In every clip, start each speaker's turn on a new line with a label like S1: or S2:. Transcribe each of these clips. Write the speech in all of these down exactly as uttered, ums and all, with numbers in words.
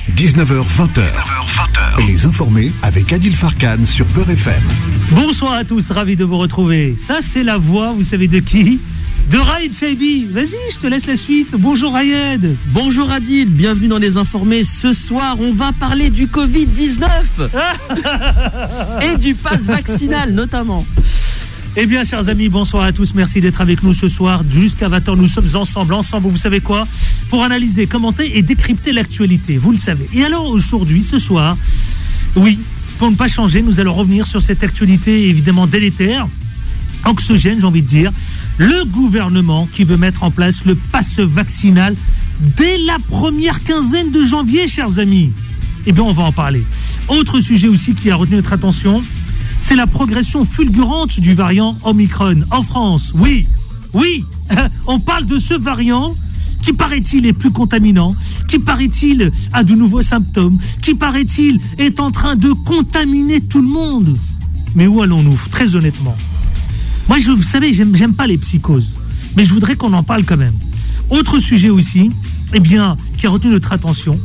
S1: dix-neuf heures vingt. Les informés avec Adil Farkan sur Beurre F M.
S2: Bonsoir à tous, ravi de vous retrouver. Ça, c'est la voix, vous savez de qui ? De Raïd Chaibi. Vas-y, je te laisse la suite. Bonjour Raïd.
S3: Bonjour Adil, bienvenue dans Les Informés. Ce soir, on va parler du covid dix-neuf et du pass vaccinal notamment.
S2: Eh bien, chers amis, bonsoir à tous. Merci d'être avec nous ce soir. Jusqu'à vingt heures, nous sommes ensemble, ensemble, vous savez quoi ? Pour analyser, commenter et décrypter l'actualité. Vous le savez. Et alors, aujourd'hui, ce soir, oui, pour ne pas changer, nous allons revenir sur cette actualité évidemment délétère, anxiogène, j'ai envie de dire. Le gouvernement qui veut mettre en place le pass vaccinal dès la première quinzaine de janvier, chers amis. Eh bien, on va en parler. Autre sujet aussi qui a retenu notre attention, c'est la progression fulgurante du variant Omicron en France. Oui, oui, on parle de ce variant qui, paraît-il, est plus contaminant, qui, paraît-il, a de nouveaux symptômes, qui, paraît-il, est en train de contaminer tout le monde. Mais où allons-nous, très honnêtement ? Moi, je, vous savez, j'aime, j'aime pas les psychoses, mais je voudrais qu'on en parle quand même. Autre sujet aussi, eh bien, qui a retenu notre attention,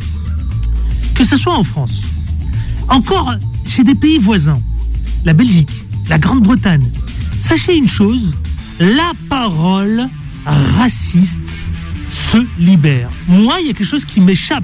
S2: que ce soit en France, encore chez des pays voisins, la Belgique, la Grande-Bretagne. Sachez une chose, la parole raciste se libère. Moi, il y a quelque chose qui m'échappe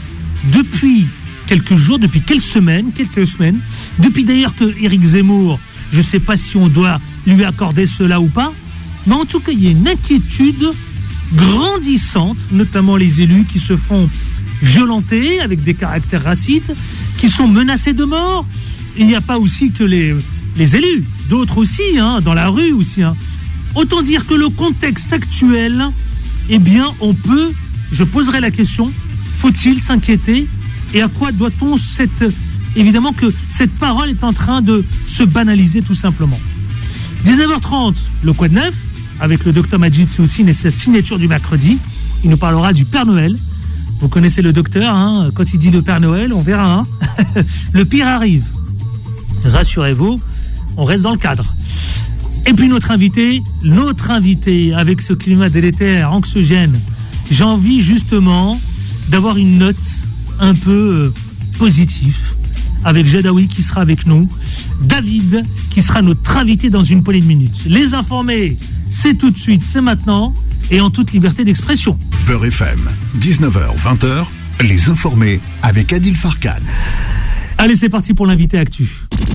S2: depuis quelques jours, depuis quelques semaines, quelques semaines, depuis d'ailleurs que Éric Zemmour, je ne sais pas si on doit lui accorder cela ou pas, mais en tout cas, il y a une inquiétude grandissante, notamment les élus qui se font violenter avec des caractères racistes, qui sont menacés de mort. Il n'y a pas aussi que les, les élus, d'autres aussi, hein, dans la rue aussi. Hein. Autant dire que le contexte actuel, eh bien, on peut, je poserai la question, faut-il s'inquiéter ? Et à quoi doit-on cette... Évidemment que cette parole est en train de se banaliser tout simplement. dix-neuf heures trente, le Quoi de neuf, avec le docteur Majid Soussine et sa signature du mercredi. Il nous parlera du Père Noël. Vous connaissez le docteur, hein, quand il dit le Père Noël, on verra. Hein. Le pire arrive. Rassurez-vous, on reste dans le cadre. Et puis notre invité, notre invité avec ce climat délétère, anxiogène, j'ai envie justement d'avoir une note un peu positive avec Jadaoui qui sera avec nous, David qui sera notre invité dans une poignée de minutes. Les informés, c'est tout de suite, c'est maintenant et en toute liberté d'expression.
S1: Beurre F M, dix-neuf heures vingt, les informés avec Adil Farkan.
S2: Allez, c'est parti pour l'invité actu.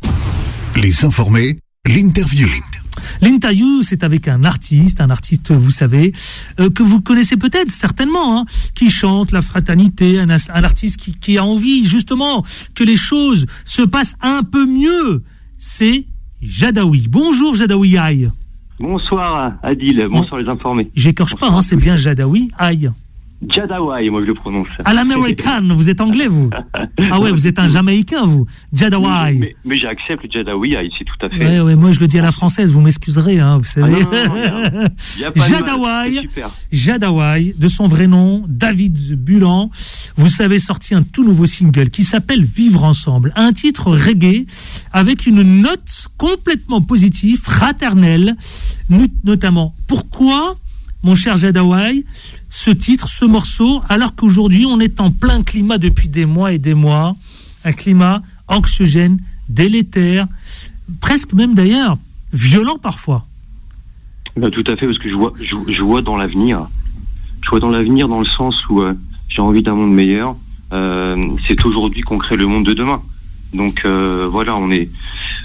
S1: Les informés, l'interview.
S2: L'interview, c'est avec un artiste, un artiste, vous savez, euh, que vous connaissez peut-être, certainement, hein, qui chante la fraternité, un, un artiste qui, qui a envie, justement, que les choses se passent un peu mieux. C'est Jadaoui. Bonjour Jadaoui Aïe.
S4: Bonsoir Adil, bonsoir bon, les informés.
S2: J'écorche pas, hein, c'est bien Jadaoui Aïe.
S4: Jadaoui, moi je le prononce.
S2: À l'américaine, vous êtes anglais, vous. Ah ouais, vous êtes un Jamaïcain, vous. Jadaoui.
S4: Mais, mais, mais j'accepte le Jadaoui, c'est tout à fait.
S2: Ouais, ouais, moi je le dis à la française, vous m'excuserez, hein, vous savez.
S4: Ah non, non, non, y a pas
S2: Jadaoui, Jadaoui, de son vrai nom, David Bulan. Vous savez, sorti un tout nouveau single qui s'appelle Vivre ensemble. Un titre reggae avec une note complètement positive, fraternelle, notamment. Pourquoi, mon cher Jadaoui, ce titre, ce morceau, alors qu'aujourd'hui on est en plein climat depuis des mois et des mois, un climat anxiogène, délétère, presque même d'ailleurs violent parfois.
S4: Ben, tout à fait, parce que je vois, je, je vois dans l'avenir, je vois dans l'avenir dans le sens où euh, j'ai envie d'un monde meilleur. Euh, c'est aujourd'hui qu'on crée le monde de demain. Donc euh, voilà, on est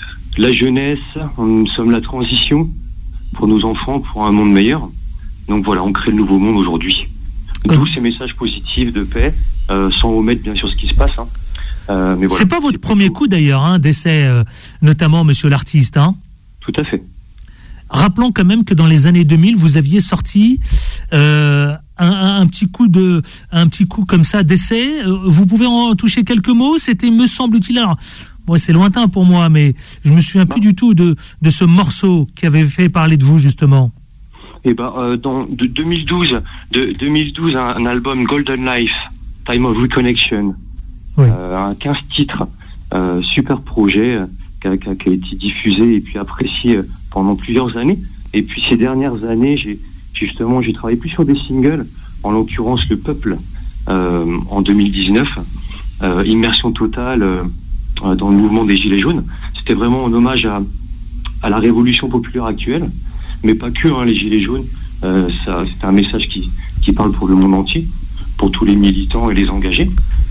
S4: la jeunesse, nous sommes la transition pour nos enfants, pour un monde meilleur. Donc voilà, on crée le nouveau monde aujourd'hui. D'où ces messages positifs de paix, euh, sans omettre bien sûr ce qui se passe. Hein. Euh, mais voilà,
S2: c'est pas votre c'est premier coup d'ailleurs, hein, d'essai, euh, notamment monsieur l'artiste. Hein.
S4: Tout à fait.
S2: Rappelons quand même que dans les années deux mille, vous aviez sorti euh, un, un, un petit coup de, un petit coup comme ça d'essai. Vous pouvez en toucher quelques mots. C'était, me semble-t-il, alors, bon, c'est lointain pour moi, mais je me souviens plus du tout de, de ce morceau qui avait fait parler de vous justement.
S4: Eh ben, euh, dans de deux mille douze, de deux mille douze, un, un album Golden Life, Time of Reconnection, oui. euh, un quinze titres, euh, super projet euh, qui, a, qui, a, qui a été diffusé et puis apprécié pendant plusieurs années. Et puis ces dernières années, j'ai justement j'ai travaillé plus sur des singles, en l'occurrence Le Peuple euh, en deux mille dix-neuf. euh, immersion totale euh, dans le mouvement des Gilets jaunes. C'était vraiment un hommage à, à la révolution populaire actuelle, mais pas que, hein, les Gilets jaunes. Euh, ça, c'est un message qui, qui parle pour le monde entier, pour tous les militants et les engagés.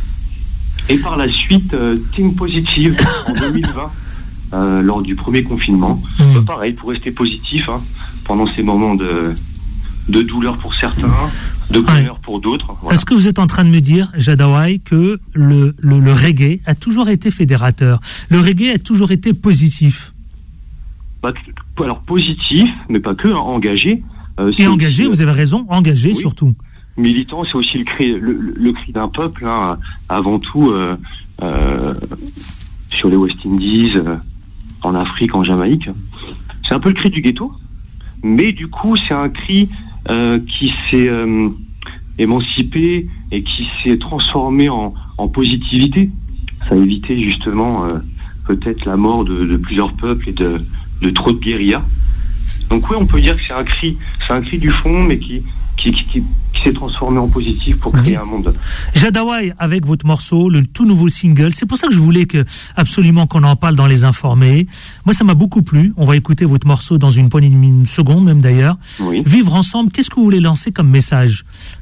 S4: Et par la suite, euh, Team Positive en deux mille vingt, euh, lors du premier confinement. Mmh. Euh, pareil, pour rester positif, hein, pendant ces moments de, de douleur pour certains, de bonheur ouais. pour d'autres. Voilà.
S2: Est-ce que vous êtes en train de me dire, Jadaway, que le, le, le reggae a toujours été fédérateur? Le reggae a toujours été positif?
S4: Bah, alors positif, mais pas que, hein, engagé.
S2: Euh, Et engagé, aussi, vous avez raison, engagé oui. surtout.
S4: Militant, c'est aussi le cri, le, le, le cri d'un peuple, hein, avant tout euh, euh, sur les West Indies, euh, en Afrique, en Jamaïque. C'est un peu le cri du ghetto, mais du coup, c'est un cri euh, qui s'est euh, émancipé et qui s'est transformé en, en positivité. Ça a évité justement euh, peut-être la mort de, de plusieurs peuples et de, de trop de guérillas. Donc oui, on peut dire que c'est un cri, c'est un cri du fond, mais qui qui, qui, qui, qui s'est transformé en positif pour créer mmh. un monde.
S2: Jadaway, avec votre morceau, le tout nouveau single, c'est pour ça que je voulais que absolument qu'on en parle dans Les Informés. Moi, ça m'a beaucoup plu. On va écouter votre morceau dans une poignée de secondes, même d'ailleurs.
S4: Oui.
S2: Vivre ensemble, qu'est-ce que vous voulez lancer comme message?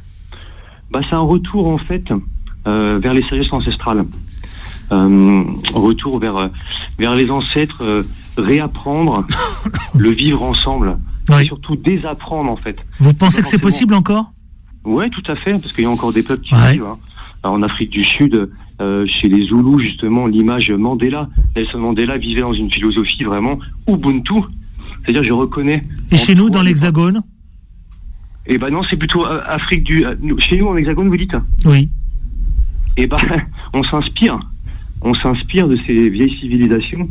S4: Bah, c'est un retour, en fait, euh, vers les sagesses ancestrales. Euh, retour vers, vers les ancêtres, euh, réapprendre le vivre ensemble.
S2: Oui.
S4: Et surtout désapprendre, en fait.
S2: Vous pensez que c'est possible encore?
S4: Ouais, tout à fait, parce qu'il y a encore des peuples qui
S2: ouais.
S4: vivent. Hein. En Afrique du Sud, euh, chez les Zoulous, justement, l'image Mandela, Nelson Mandela vivait dans une philosophie vraiment Ubuntu. C'est-à-dire, je reconnais...
S2: Et chez nous, dans l'Hexagone?
S4: Eh ben non, c'est plutôt euh, Afrique du... Euh, chez nous, en Hexagone, vous dites?
S2: Oui.
S4: Eh ben, on s'inspire. On s'inspire de ces vieilles civilisations.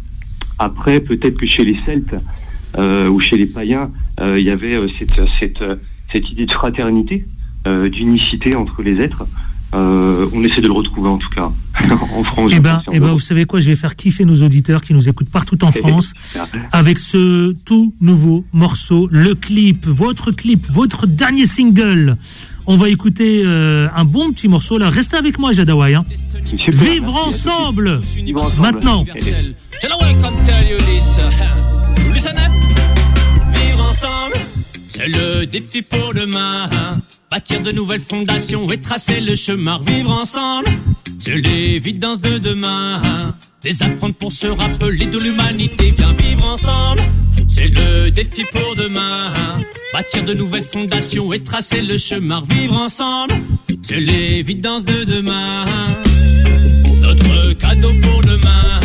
S4: Après, peut-être que chez les Celtes, Euh, ou chez les païens, il euh, y avait euh, cette, cette, euh, cette idée de fraternité, euh, d'unicité entre les êtres. Euh, on essaie de le retrouver en tout cas en France.
S2: Eh ben, eh ben, vous savez quoi, je vais faire kiffer nos auditeurs qui nous écoutent partout en France avec ce tout nouveau morceau, le clip, votre clip, votre dernier single. On va écouter euh, un bon petit morceau là. Restez avec moi, Jadaway. Hein. Vivre ensemble. Vivre ensemble. Maintenant.
S5: Vivre ensemble, c'est le défi pour demain. Bâtir de nouvelles fondations et tracer le chemin. Vivre ensemble, c'est l'évidence de demain. Désapprendre pour se rappeler de l'humanité. Viens vivre ensemble, c'est le défi pour demain. Bâtir de nouvelles fondations et tracer le chemin. Vivre ensemble, c'est l'évidence de demain. Notre cadeau pour demain.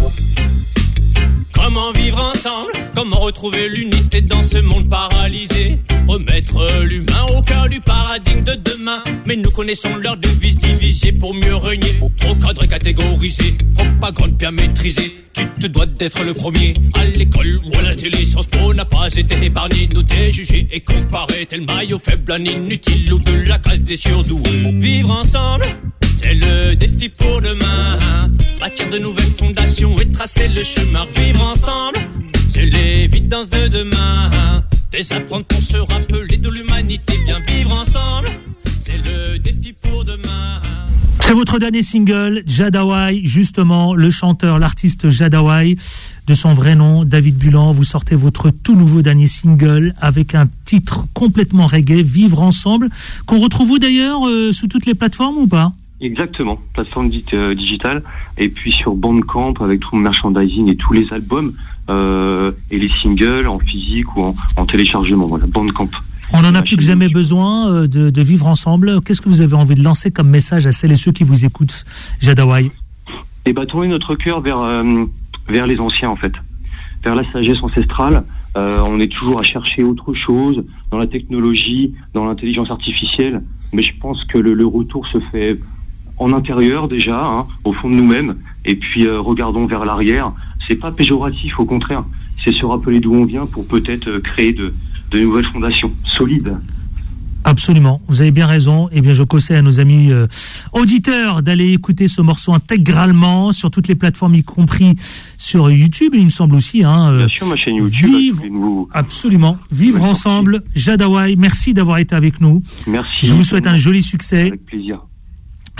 S5: Comment vivre ensemble? Comment retrouver l'unité dans ce monde paralysé? Remettre l'humain au cœur du paradigme de demain. Mais nous connaissons l'heure de vis divisée pour mieux régner. Trop cadré, catégorisé, propagande bien maîtrisée. Tu te dois d'être le premier à l'école ou à la télé. Sciences Po n'a pas été épargné, noté, jugé et comparé. Tel maillot faible, un inutile ou de la case des surdoués. Vivre ensemble, c'est le défi pour demain. Bâtir de nouvelles fondations et tracer le chemin. Vivre ensemble, c'est l'évidence de demain. Désapprendre pour se rappeler de l'humanité. Bien vivre ensemble, c'est le défi pour demain.
S2: C'est votre dernier single, Jadaway, justement, le chanteur, l'artiste Jadaway, de son vrai nom, David Bulan. Vous sortez votre tout nouveau dernier single avec un titre complètement reggae, Vivre ensemble, qu'on retrouve où d'ailleurs, euh, sous toutes les plateformes ou pas?
S4: Exactement, plateforme dite euh, digitale, et puis sur Bandcamp avec tout le merchandising et tous les albums euh, et les singles en physique ou en, en téléchargement. Voilà, Bandcamp.
S2: On en a plus que jamais besoin euh, de, de vivre ensemble. Qu'est-ce que vous avez envie de lancer comme message à celles et ceux qui vous écoutent, Jadaway?
S4: Et bah tourner notre cœur vers euh, vers les anciens en fait, vers la sagesse ancestrale. Euh, on est toujours à chercher autre chose dans la technologie, dans l'intelligence artificielle, mais je pense que le, le retour se fait en intérieur déjà, hein, au fond de nous-mêmes, et puis euh, regardons vers l'arrière. C'est pas péjoratif, au contraire, c'est se rappeler d'où on vient pour peut-être euh, créer de, de nouvelles fondations solides.
S2: Absolument, vous avez bien raison. Eh bien, je conseille à nos amis euh, auditeurs d'aller écouter ce morceau intégralement sur toutes les plateformes, y compris sur YouTube, il me semble aussi. Hein,
S4: euh, bien sûr, ma chaîne YouTube.
S2: Vivre, nous... Absolument, vivre ouais, ensemble. Jadaway, merci d'avoir été avec nous.
S4: Merci.
S2: Je vous souhaite un joli succès.
S4: Avec plaisir.
S2: À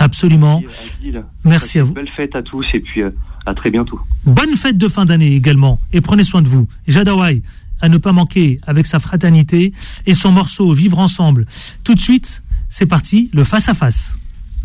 S2: Absolument.
S4: Adil,
S2: merci à vous.
S4: Belle fête à tous et puis euh, à très bientôt.
S2: Bonne fête de fin d'année également. Et prenez soin de vous. Jade Hawaï, à ne pas manquer avec sa fraternité et son morceau Vivre ensemble. Tout de suite, c'est parti, le face-à-face.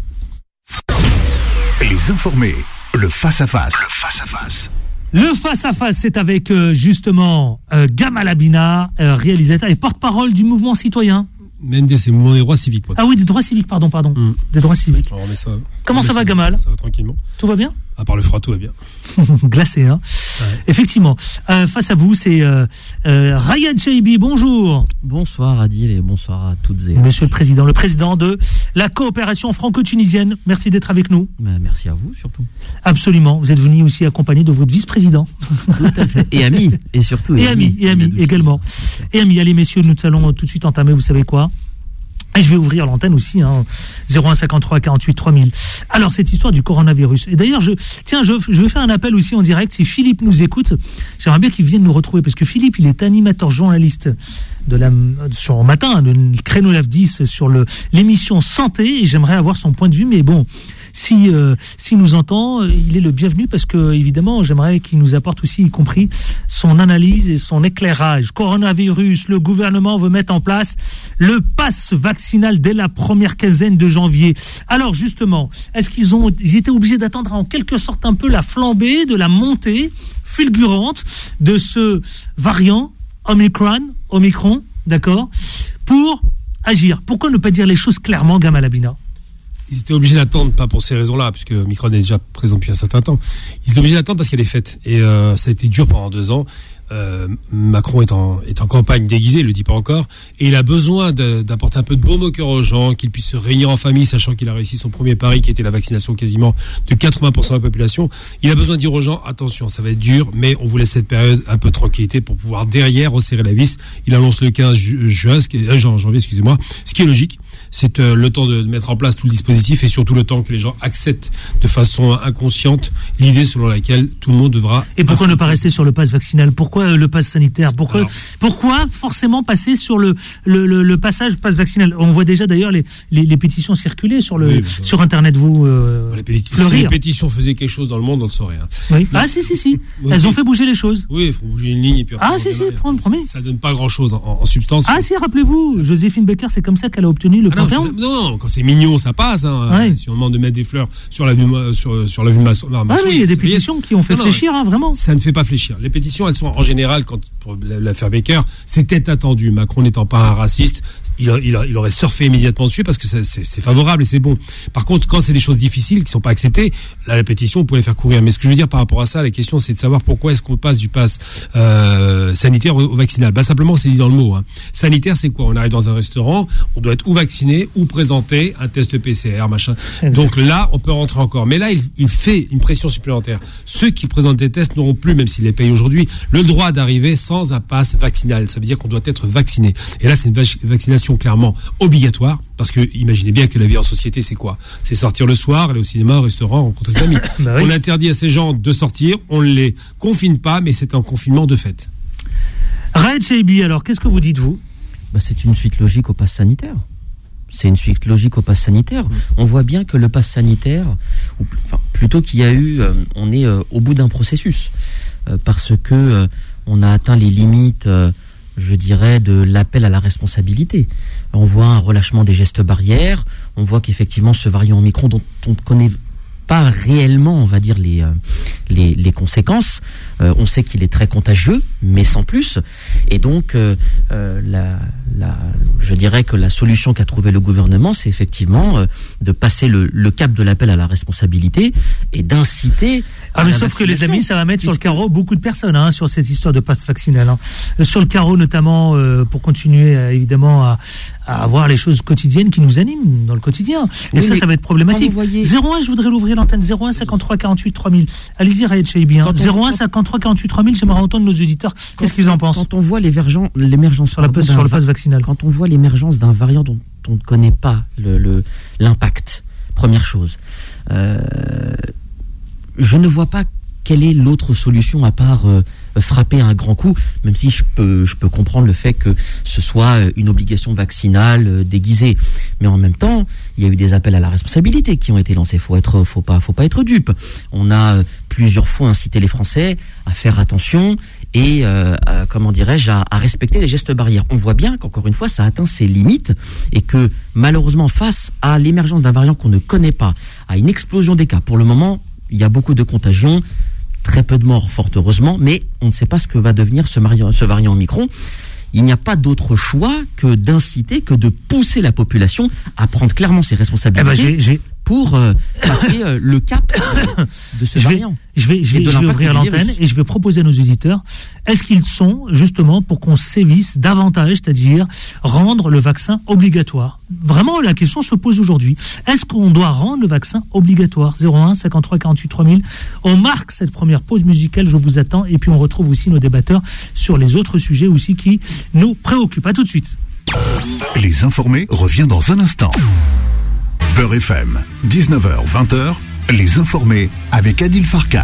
S1: Les informés, le face-à-face. Le face-à-face.
S2: Le face-à-face, c'est avec euh, justement euh, Gamal Abina, euh, réalisateur et porte-parole du mouvement citoyen.
S6: Même des c'est mouvement des droits civiques. Quoi.
S2: Ah oui, des droits civiques, pardon, pardon. Mm. Des droits civiques.
S6: Alors, mais ça,
S2: Comment ça va, Gamal ?
S6: Ça va tranquillement.
S2: Tout va bien ?
S6: À part le froid, tout va bien.
S2: Glacé, hein. Ouais. Effectivement. Euh, face à vous, c'est euh, euh, Ryan Chaibi. Bonjour.
S3: Bonsoir Adil et bonsoir à toutes et à
S2: Monsieur le Président, le président de la coopération franco-tunisienne. Merci d'être avec nous.
S3: Ben, merci à vous surtout.
S2: Absolument. Vous êtes venu aussi accompagné de votre vice-président.
S3: Tout à fait. Et ami. Et surtout.
S2: Et, et ami. Et ami également. Et ami. Allez, messieurs, nous allons tout de suite entamer, vous savez quoi ? Et je vais ouvrir l'antenne aussi, hein, zéro un cinquante-trois quarante-huit trois mille. Alors, cette histoire du coronavirus. Et d'ailleurs, je, tiens, je, je vais faire un appel aussi en direct. Si Philippe nous écoute, j'aimerais bien qu'il vienne nous retrouver. Parce que Philippe, il est animateur journaliste de la, sur le matin, le créneau neuf dix sur le, l'émission Santé. Et j'aimerais avoir son point de vue. Mais bon, si, euh, s'il nous entend, il est le bienvenu parce que, évidemment, j'aimerais qu'il nous apporte aussi, y compris, son analyse et son éclairage. Coronavirus, le gouvernement veut mettre en place le pass vaccinal dès la première quinzaine de janvier. Alors, justement, est-ce qu'ils ont, ils étaient obligés d'attendre en quelque sorte un peu la flambée de la montée fulgurante de ce variant Omicron, Omicron, d'accord, pour agir? Pourquoi ne pas dire les choses clairement, Gamal Abina?
S6: Ils étaient obligés d'attendre, pas pour ces raisons-là, puisque Omicron est déjà présent depuis un certain temps. Ils étaient obligés d'attendre parce qu'il y a les fêtes. Et euh, ça a été dur pendant deux ans. Euh, Macron est en, est en campagne déguisée, il le dit pas encore, et il a besoin de, d'apporter un peu de baume au cœur aux gens, qu'ils puissent se réunir en famille, sachant qu'il a réussi son premier pari, qui était la vaccination quasiment de quatre-vingts pour cent de la population. Il a besoin de dire aux gens, attention, ça va être dur, mais on vous laisse cette période un peu de tranquillité pour pouvoir derrière resserrer la vis. Il annonce le quinze juin, ce qui est, euh, janvier, excusez-moi, ce qui est logique. C'est euh, le temps de mettre en place tout le dispositif et surtout le temps que les gens acceptent de façon inconsciente l'idée selon laquelle tout le monde devra...
S2: Et pourquoi affronter. Ne pas rester sur le pass vaccinal? Pourquoi euh, le pass sanitaire? Pourquoi, Alors, pourquoi forcément passer sur le, le, le, le passage pass vaccinal? On voit déjà d'ailleurs les, les, les pétitions circuler sur, le, oui, sur Internet. Vous, euh,
S6: les pétitions, si les pétitions faisaient quelque chose dans le monde, on le saurait. Hein.
S2: Oui. Ah si, si, si. Oui, Elles oui. ont fait bouger les choses.
S6: Oui, il faut bouger une ligne et puis après...
S2: Ah si, si, promis.
S6: Ça, ça donne pas grand-chose en, en substance.
S2: Ah si, rappelez-vous, Joséphine Baker, c'est comme ça qu'elle a obtenu le
S6: ah non, non, non, quand c'est mignon, ça passe. Hein. Ouais. Si on demande de mettre des fleurs sur la vue, sur, sur la vue de Masson. Ah
S2: oui, il y a des pétitions qui ont fait non, fléchir, hein, vraiment.
S6: Ça ne fait pas fléchir. Les pétitions, elles sont en général, quand, pour l'affaire Baker, c'était attendu. Macron n'étant pas un raciste, il, il, il aurait surfé immédiatement dessus parce que c'est, c'est, c'est favorable et c'est bon. Par contre, quand c'est des choses difficiles qui ne sont pas acceptées, là, la pétition, on peut les faire courir. Mais ce que je veux dire par rapport à ça, la question, c'est de savoir pourquoi est-ce qu'on passe du pass euh, sanitaire au, au vaccinal. Bah, simplement, c'est dit dans le mot. Hein. Sanitaire, c'est quoi? On arrive dans un restaurant, on doit être ou vacciné ou présenter un test P C R, machin. Donc là, on peut rentrer encore. Mais là, il, il fait une pression supplémentaire. Ceux qui présentent des tests n'auront plus, même s'ils les payent aujourd'hui, le droit d'arriver sans un pass vaccinal. Ça veut dire qu'on doit être vacciné. Et là, c'est une vac- vaccination clairement obligatoire, parce que imaginez bien que la vie en société, c'est quoi? C'est sortir le soir, aller au cinéma, au restaurant, rencontrer ses amis. Bah oui. On interdit à ces gens de sortir, on ne les confine pas, mais c'est un confinement de fait.
S2: Raed Chaibi, alors, qu'est-ce que vous dites, vous?
S3: Bah, c'est une suite logique au pass sanitaire. C'est une suite logique au pass sanitaire. On voit bien que le pass sanitaire, ou enfin, plutôt qu'il y a eu, euh, on est euh, au bout d'un processus, euh, parce que euh, on a atteint les limites, euh, je dirais, de l'appel à la responsabilité. On voit un relâchement des gestes barrières, on voit qu'effectivement ce variant Omicron dont on ne connaît pas réellement, on va dire, les, euh, les, les conséquences. Euh, on sait qu'il est très contagieux, mais sans plus. Et donc, euh, euh, la, la, je dirais que la solution qu'a trouvée le gouvernement, c'est effectivement euh, de passer le, le cap de l'appel à la responsabilité et d'inciter...
S2: Ah, mais sauf que les amis, ça va mettre sur le carreau beaucoup de personnes, hein, sur cette histoire de passe vaccinal. Hein. Sur le carreau, notamment, euh, pour continuer, à, évidemment, à, à avoir les choses quotidiennes qui nous animent dans le quotidien. Et oui, ça, ça va être problématique. Voyez... zéro un, je voudrais l'ouvrir l'antenne. zéro un cinquante-trois quarante-huit trois mille. Allez-y, Raed Chaibi. Hein. zéro un cinquante-trois quarante-huit trois mille, j'aimerais entendre nos auditeurs. Quand, Qu'est-ce qu'ils en pensent?
S3: Quand on voit l'émergence, l'émergence
S2: sur, la, sur le passe vaccinal.
S3: Quand on voit l'émergence d'un variant dont on ne connaît pas le, le, l'impact, première chose, euh, je ne vois pas quelle est l'autre solution à part euh, frappé un grand coup, même si je peux, je peux comprendre le fait que ce soit une obligation vaccinale euh, déguisée. Mais en même temps, il y a eu des appels à la responsabilité qui ont été lancés. Faut être, faut pas, faut pas être dupe. On a euh, plusieurs fois incité les Français à faire attention et, euh, à, comment dirais-je, à, à respecter les gestes barrières. On voit bien qu'encore une fois, ça atteint ses limites et que malheureusement, face à l'émergence d'un variant qu'on ne connaît pas, à une explosion des cas, pour le moment, il y a beaucoup de contagions, très peu de morts, fort heureusement, mais on ne sait pas ce que va devenir ce variant, ce variant Omicron. Il n'y a pas d'autre choix que d'inciter, que de pousser la population à prendre clairement ses responsabilités.
S2: Eh ben, je vais, je vais...
S3: pour euh, passer euh, le cap euh, de ce
S2: je
S3: variant.
S2: Vais, je vais, je vais, je vais ouvrir l'antenne et je vais proposer à nos auditeurs, est-ce qu'ils sont justement pour qu'on sévisse davantage, c'est-à-dire rendre le vaccin obligatoire? Vraiment, la question se pose aujourd'hui. Est-ce qu'on doit rendre le vaccin obligatoire? zéro un cinquante-trois quarante-huit trois mille. On marque cette première pause musicale, je vous attends, et puis on retrouve aussi nos débatteurs sur les autres sujets aussi qui nous préoccupent. À tout de suite.
S1: Les informés revient dans un instant. Beurre F M, dix-neuf heures vingt, les informés avec Adil Farkan.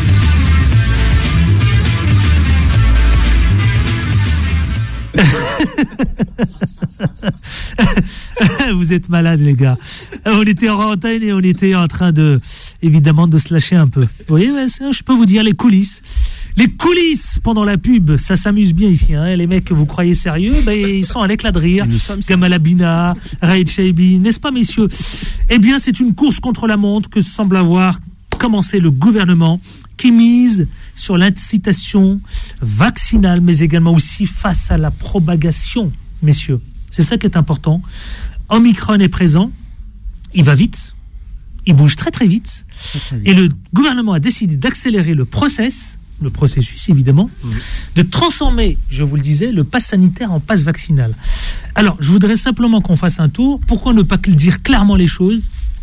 S2: Vous êtes malades, les gars. On était en antenne et on était en train de, évidemment, de se lâcher un peu. Vous voyez, je peux vous dire les coulisses. Les coulisses pendant la pub, ça s'amuse bien ici. Hein. Les mecs que vous croyez sérieux, ben, ils sont à l'éclat de rire. Gamal Abina, Raïd Chaibi, n'est-ce pas, messieurs? Eh bien, c'est une course contre la montre que semble avoir commencé le gouvernement qui mise sur l'incitation vaccinale, mais également aussi face à la propagation, messieurs. C'est ça qui est important. Omicron est présent, il va vite, il bouge très très vite, très, très vite. Et le gouvernement a décidé d'accélérer le process, le processus évidemment, mmh. de transformer, je vous le disais, le pass sanitaire en pass vaccinal. Alors, je voudrais simplement qu'on fasse un tour. Pourquoi ne pas dire clairement les choses?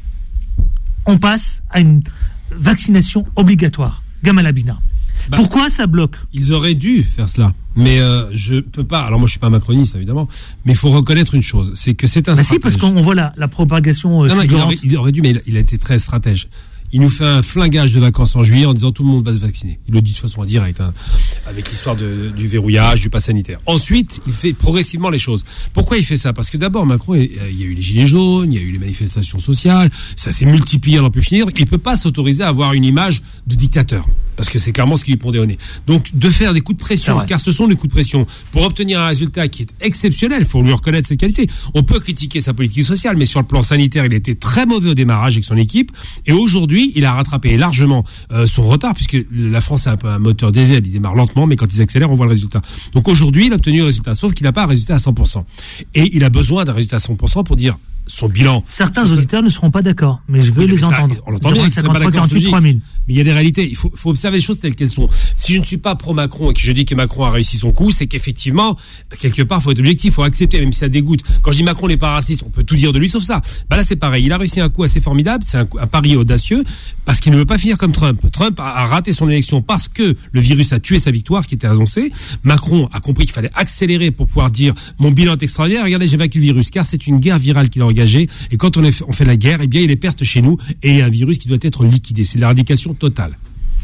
S2: On passe à une vaccination obligatoire. Gamal Abina. Bah, pourquoi ça bloque?
S6: Ils auraient dû faire cela. Mais euh, je peux pas. Alors moi je suis pas macroniste évidemment, mais il faut reconnaître une chose, c'est que c'est un.
S2: Bah
S6: stratège.
S2: Si, parce qu'on voit la, la propagation. Euh,
S6: non, non, il aurait, il aurait dû, mais il, il a été très stratège. Il nous fait un flingage de vacances en juillet en disant tout le monde va se vacciner. Il le dit de façon indirecte, hein, avec l'histoire de, du verrouillage, du pass sanitaire. Ensuite, il fait progressivement les choses. Pourquoi il fait ça? Parce que d'abord, Macron, il y a eu les gilets jaunes, il y a eu les manifestations sociales, ça s'est multiplié à n'en plus finir. Il peut pas s'autoriser à avoir une image de dictateur. Parce que c'est clairement ce qui lui pondait au nez. Donc, de faire des coups de pression, car ce sont des coups de pression, pour obtenir un résultat qui est exceptionnel, il faut lui reconnaître ses qualités. On peut critiquer sa politique sociale, mais sur le plan sanitaire, il était très mauvais au démarrage avec son équipe. Et aujourd'hui, il a rattrapé largement euh, son retard, puisque la France est un peu un moteur diesel, il démarre lentement, mais quand ils accélèrent, on voit le résultat. Donc aujourd'hui, il a obtenu le résultat, sauf qu'il n'a pas un résultat à cent pour cent. Et il a besoin d'un résultat à cent pour cent pour dire son bilan.
S2: Certains auditeurs ne seront pas d'accord, mais je veux
S6: oui,
S2: les
S6: ça,
S2: entendre.
S6: On l'entend bien, ils ne seraient pas d'accord, c'est logique. Mais il y a des réalités. Il faut, faut observer les choses telles qu'elles sont. Si je ne suis pas pro-Macron et que je dis que Macron a réussi son coup, c'est qu'effectivement, quelque part, il faut être objectif, il faut accepter, même si ça dégoûte. Quand je dis Macron n'est pas raciste, on peut tout dire de lui sauf ça. Bah là, c'est pareil. Il a réussi un coup assez formidable. C'est un, un pari audacieux parce qu'il ne veut pas finir comme Trump. Trump a, a raté son élection parce que le virus a tué sa victoire qui était annoncée. Macron a compris qu'il fallait accélérer pour pouvoir dire mon bilan est extraordinaire. Regardez, j'ai vaincu le virus, car c'est une guerre virale qu'il a engagée. Et quand on, est, on fait la guerre, eh bien, il y a des pertes chez nous et il y a un virus qui doit être liquidé. C'est l'éradication totale.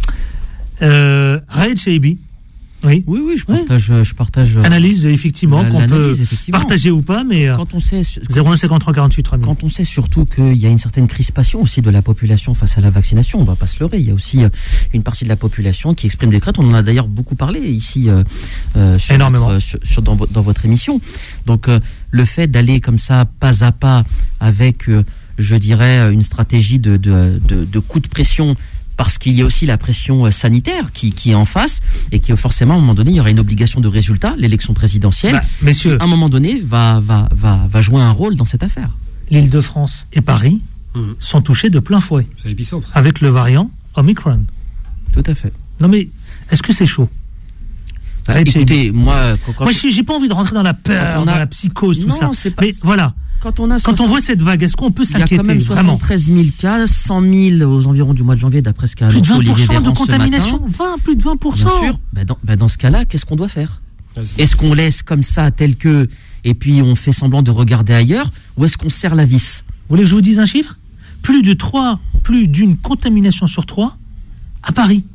S2: Euh, Raïd Chaibi. Oui,
S3: oui, oui, je partage. Oui. Je partage
S2: analyse, effectivement, qu'on peut
S3: effectivement.
S2: partager ou pas, mais
S3: quand on sait,
S2: zéro un cinquante-trois quarante-huit trois mille.
S3: Quand on sait surtout qu'il y a une certaine crispation aussi de la population face à la vaccination, on ne va pas se leurrer. Il y a aussi une partie de la population qui exprime des craintes. On en a d'ailleurs beaucoup parlé ici euh, sur,
S2: Énormément.
S3: Votre, sur, sur dans, dans votre émission. Donc, euh, le fait d'aller comme ça, pas à pas, avec, euh, je dirais, une stratégie de, de, de, de coup de pression. Parce qu'il y a aussi la pression sanitaire qui, qui est en face et qui forcément à un moment donné il y aura une obligation de résultat, l'élection présidentielle,
S2: bah, messieurs,
S3: qui à un moment donné va, va, va, va jouer un rôle dans cette affaire.
S2: L'Île-de-France et Paris mmh. sont touchés de plein fouet.
S6: C'est l'épicentre.
S2: Avec le variant Omicron.
S3: Tout à fait.
S2: Non mais est-ce que c'est chaud?
S3: bah, Écoutez, moi, quand, quand
S2: moi je j'ai pas envie de rentrer dans la peur, a... dans la psychose, tout
S3: non,
S2: ça.
S3: C'est pas...
S2: Mais voilà.
S3: Quand on, a
S2: soixante... quand on voit cette vague, est-ce qu'on peut s'inquiéter?
S3: Il y a quand même soixante-treize mille cas, cent mille aux environs du mois de janvier, d'après ce qu'a annoncé Olivier Véran ce matin.
S2: Plus de contamination, vingt, plus de vingt pour cent.
S3: Bien sûr. Ben dans, ben dans ce cas-là, qu'est-ce qu'on doit faire? Est-ce qu'on laisse comme ça, tel que, et puis on fait semblant de regarder ailleurs, ou est-ce qu'on serre la vis?
S2: Vous voulez que je vous dise un chiffre? Plus de trois, plus d'une contamination sur trois à Paris.